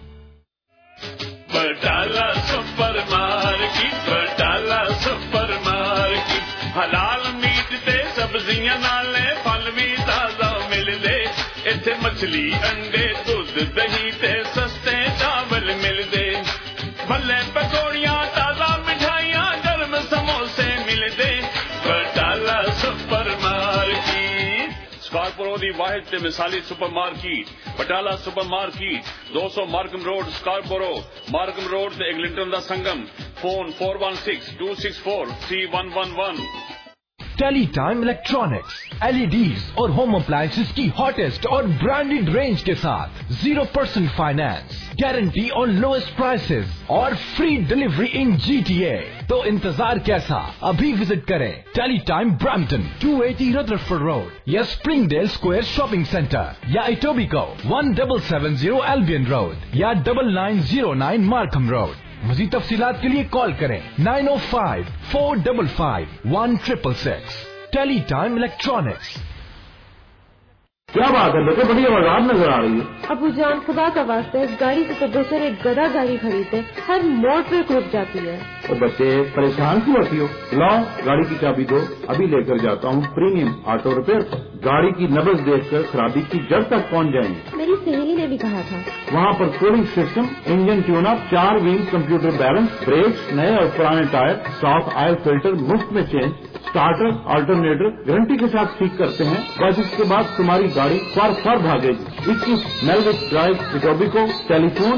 Batala supermarket, Batala supermarket, हलाल meat ते सब्जियां नाले फल भी ताजा मिलदे। इत्थे मछली, अंडे, दूध, दही ते सस्ते चावल मिलदे। भले पकौड़ियां, ताजा मिठाइयां, गर्म समोसे मिलदे। बटाला सुपर मार्केट स्कार्पोरो दी वाहिद ते मिसाली supermarket. Batala supermarket 200 Markham road Scarborough, Markham road ते एग्लिंटन दा संगम। Phone 4162643111।
Tele time electronics, LEDs और होम अप्लायंसेस की हॉटेस्ट और ब्रांडेड रेंज के साथ 0% फाइनेंस, गारंटी और लोएस्ट प्राइसेस और फ्री डिलीवरी इन GTA। तो इंतजार कैसा, अभी विजिट करें tele time Brampton 280 Rutherford road या स्प्रिंगडेल स्क्वायर शॉपिंग सेंटर या इटोबिको 1770 एल्बियन रोड या 9909 मार्कम रोड। मज़ीद तफसीलात के लिए कॉल करें 905-455-1666। Tele time electronics.
क्या बात है बेटे, बड़ी आवाज नजर आ रही है।
अबू जान, खुदा का वास्ता इस गाड़ी से तो बेहतर एक गधा गाड़ी खरीदे, हर मोड़ पे रुक जाती है।
तो बच्चे परेशान क्यों होती हो? लाओ गाड़ी की चाबी दो, अभी लेकर जाता हूँ प्रीमियम ऑटो रिपेयर। गाड़ी की नब्ज देखकर खराबी की जड़ तक पहुँच जाएंगे।
मेरी सहेली ने भी कहा था।
वहाँ पर cooling system, engine tune up, 4 wheel computer balance, brakes, नए और पुराने टायर, साफ ऑयल फिल्टर मुफ्त में चेंज, स्टार्टर अल्टरनेटर गारंटी के साथ ठीक करते हैं। बस इसके बाद तुम्हारी गाड़ी फर भागेगी। 21 मेलविक ड्राइव, इटोबिको। टेलीफोन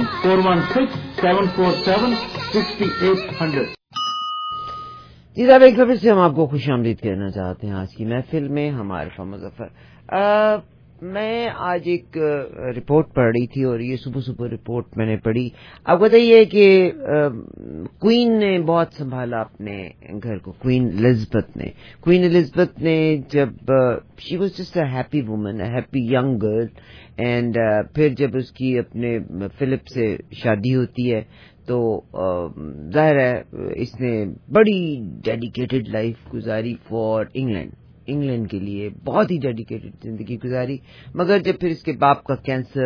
416-747-6800।
जी साहब, एक फिर से हम आपको खुशामदीद कहना चाहते हैं आज की महफिल में। हमारे मुज़फ़्फ़र, मैं आज एक रिपोर्ट पढ़ रही थी और ये सुबह सुबह रिपोर्ट मैंने पढ़ी। आपको बताइए कि क्वीन ने बहुत संभाला अपने घर को। क्वीन एलिज़ाबेथ ने जब she was just a happy woman, a happy young girl, and फिर जब उसकी अपने फिलिप से शादी होती है तो जाहिर है इसने बड़ी डेडिकेटेड लाइफ गुजारी फॉर इंग्लैंड के लिए, बहुत ही डेडिकेटेड जिंदगी गुजारी। मगर जब फिर इसके बाप का कैंसर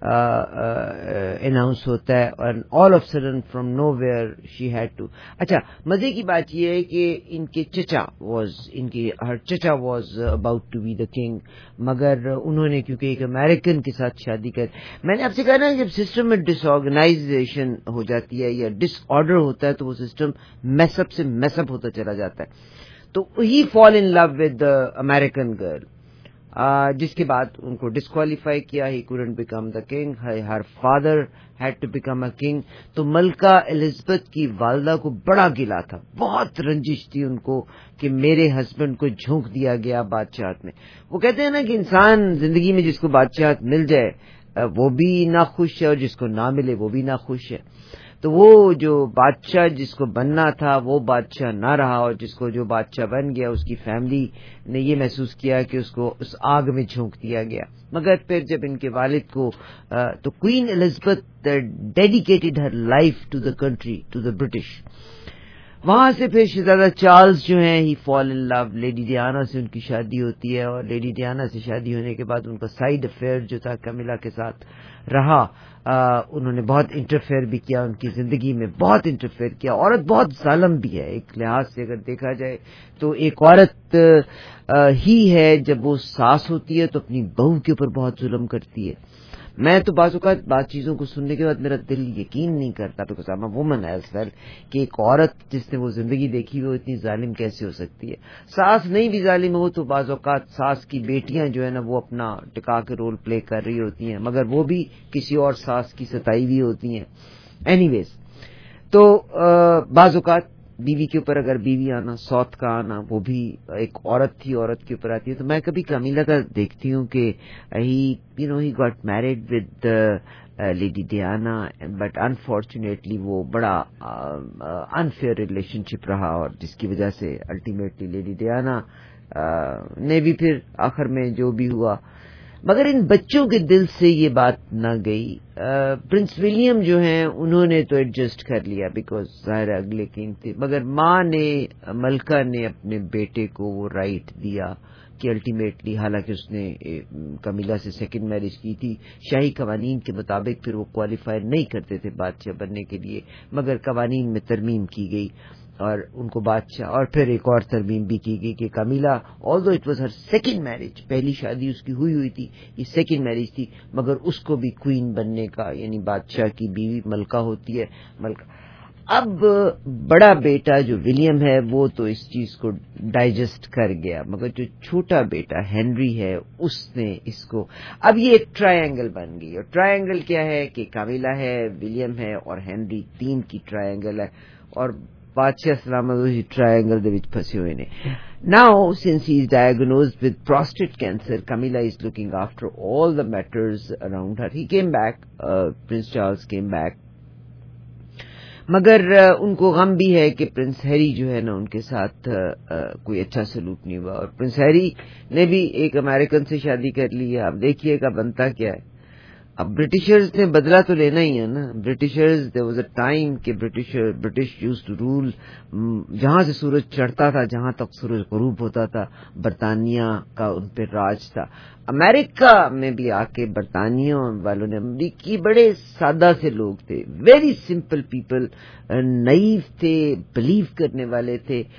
अनाउंस होता है और all of sudden from nowhere she had to. अच्छा, मजे की बात यह है कि हर चचा was about to be the king, मगर उन्होंने क्योंकि एक अमेरिकन के साथ शादी कर। मैंने आपसे कहा ना, जब सिस्टम में डिसऑर्गेनाइजेशन हो जाती है या डिसऑर्डर होता है तो वो सिस्टम मैसअप से मैसअप होता चला जाता है। तो he fall in love with American girl, जिसके बाद उनको डिस्क्वालीफाई किया। He couldn't become the king, her father had to become a king. तो मलका एलिज़ाबेथ की वालदा को बड़ा गिला था, बहुत रंजिश थी उनको कि मेरे हस्बैंड को झोंक दिया गया बादशाहत में। वो कहते हैं ना कि इंसान जिंदगी में जिसको बादशाहत मिल जाए वो भी नाखुश है और जिसको ना मिले वो भी नाखुश है। तो वो जो बादशाह जिसको बनना था वो बादशाह ना रहा, और जिसको जो बादशाह बन गया उसकी फैमिली ने ये महसूस किया कि उसको उस आग में झोंक दिया गया। मगर फिर जब इनके वालिद को तो queen Elizabeth dedicated her life to the country, to the British. वहां से फिर शहजादा चार्ल्स जो हैं he fall in love, lady Diana से उनकी शादी होती है और लेडी डियाना से शादी होने के बाद उनका साइड अफेयर जो था कैमिला के साथ रहा। उन्होंने बहुत इंटरफेयर भी किया उनकी जिंदगी में, बहुत इंटरफेयर किया। औरत बहुत जालिम भी है एक लिहाज से अगर देखा जाए तो। एक औरत ही है जब वो सास होती है तो अपनी बहू के ऊपर बहुत जुल्म करती है। मैं तो बात चीजों को सुनने के बाद मेरा दिल यकीन नहीं करता because I am a woman as well कि एक औरत जिसने वो जिंदगी देखी वो इतनी जालिम कैसे हो सकती है। सास नहीं भी जालिम हो तो बाज़ औक़ात सास की बेटियां जो है ना वो अपना टिका के रोल प्ले कर रही होती हैं, मगर वो भी किसी और सास की सताई हुई होती हैं। एनीवेज, तो बाज़ औक़ात बीवी के ऊपर अगर बीवी आना, सौत का आना, वो भी एक औरत थी, औरत के ऊपर आती है। तो मैं कभी कैमिला का देखती हूँ कि he got married with lady Diana, but unfortunately وہ بڑا انفیئر ریلیشن شپ رہا, اور جس کی وجہ سے الٹیمیٹلی لیڈی ڈیانا نے بھی پھر آخر میں جو بھی ہوا, مگر ان بچوں کے دل سے یہ بات نہ گئی. پرنس ولیم جو ہیں انہوں نے تو ایڈجسٹ کر لیا بیکاز ظاہر اگلے کنگ تھے, مگر ماں نے, ملکہ نے اپنے بیٹے کو وہ رائٹ دیا کہ الٹیمیٹلی, حالانکہ اس نے کمیلا سے سیکنڈ میرج کی تھی, شاہی قوانین کے مطابق پھر وہ کوالیفائی نہیں کرتے تھے بادشاہ بننے کے لیے, مگر قوانین میں ترمیم کی گئی اور ان کو بادشاہ, اور پھر ایک اور ترمیم بھی کی گئی کہ Camilla although it was her second marriage, پہلی شادی اس کی ہوئی تھی, یہ سیکنڈ میرج تھی, مگر اس کو بھی کوئین بننے کا, یعنی بادشاہ کی بیوی ملکہ ہوتی ہے, ملکہ. اب بڑا بیٹا جو ولیم ہے وہ تو اس چیز کو ڈائجسٹ کر گیا, مگر جو چھوٹا بیٹا ہنری ہے اس نے اس کو, اب یہ ایک ٹرائنگل بن گئی, اور ٹرائنگل کیا ہے کہ کمیلا ہے, ولیم ہے اور ہنری, تین کی ٹرائنگل ہے, اور بادشاہ سلامت اسی ٹرائنگل دے وچ پھسے ہوئے نے. Now, since he is diagnosed with prostate cancer, Camilla is looking after all the matters around her. He came back, Prince Charles came back. مگر ان کو غم بھی ہے کہ پرنس ہیری جو ہے نا ان کے ساتھ کوئی اچھا سلوک نہیں ہوا, اور پرنس ہیری نے بھی ایک امریکن سے شادی کر لی ہے. اب دیکھیے گا بنتا کیا ہے. اب برٹشرز نے بدلہ تو لینا ہی ہے نا. Britishers, there was a time کہ برٹش used to rule, جہاں سے سورج چڑھتا تھا جہاں تک سورج غروب ہوتا تھا برطانیہ کا ان پہ راج تھا. امریکہ میں بھی آ کے برطانیہ والوں نے, امریکی بڑے سادہ سے لوگ تھے, ویری سمپل پیپل, نائیو تھے, بلیو کرنے والے تھے,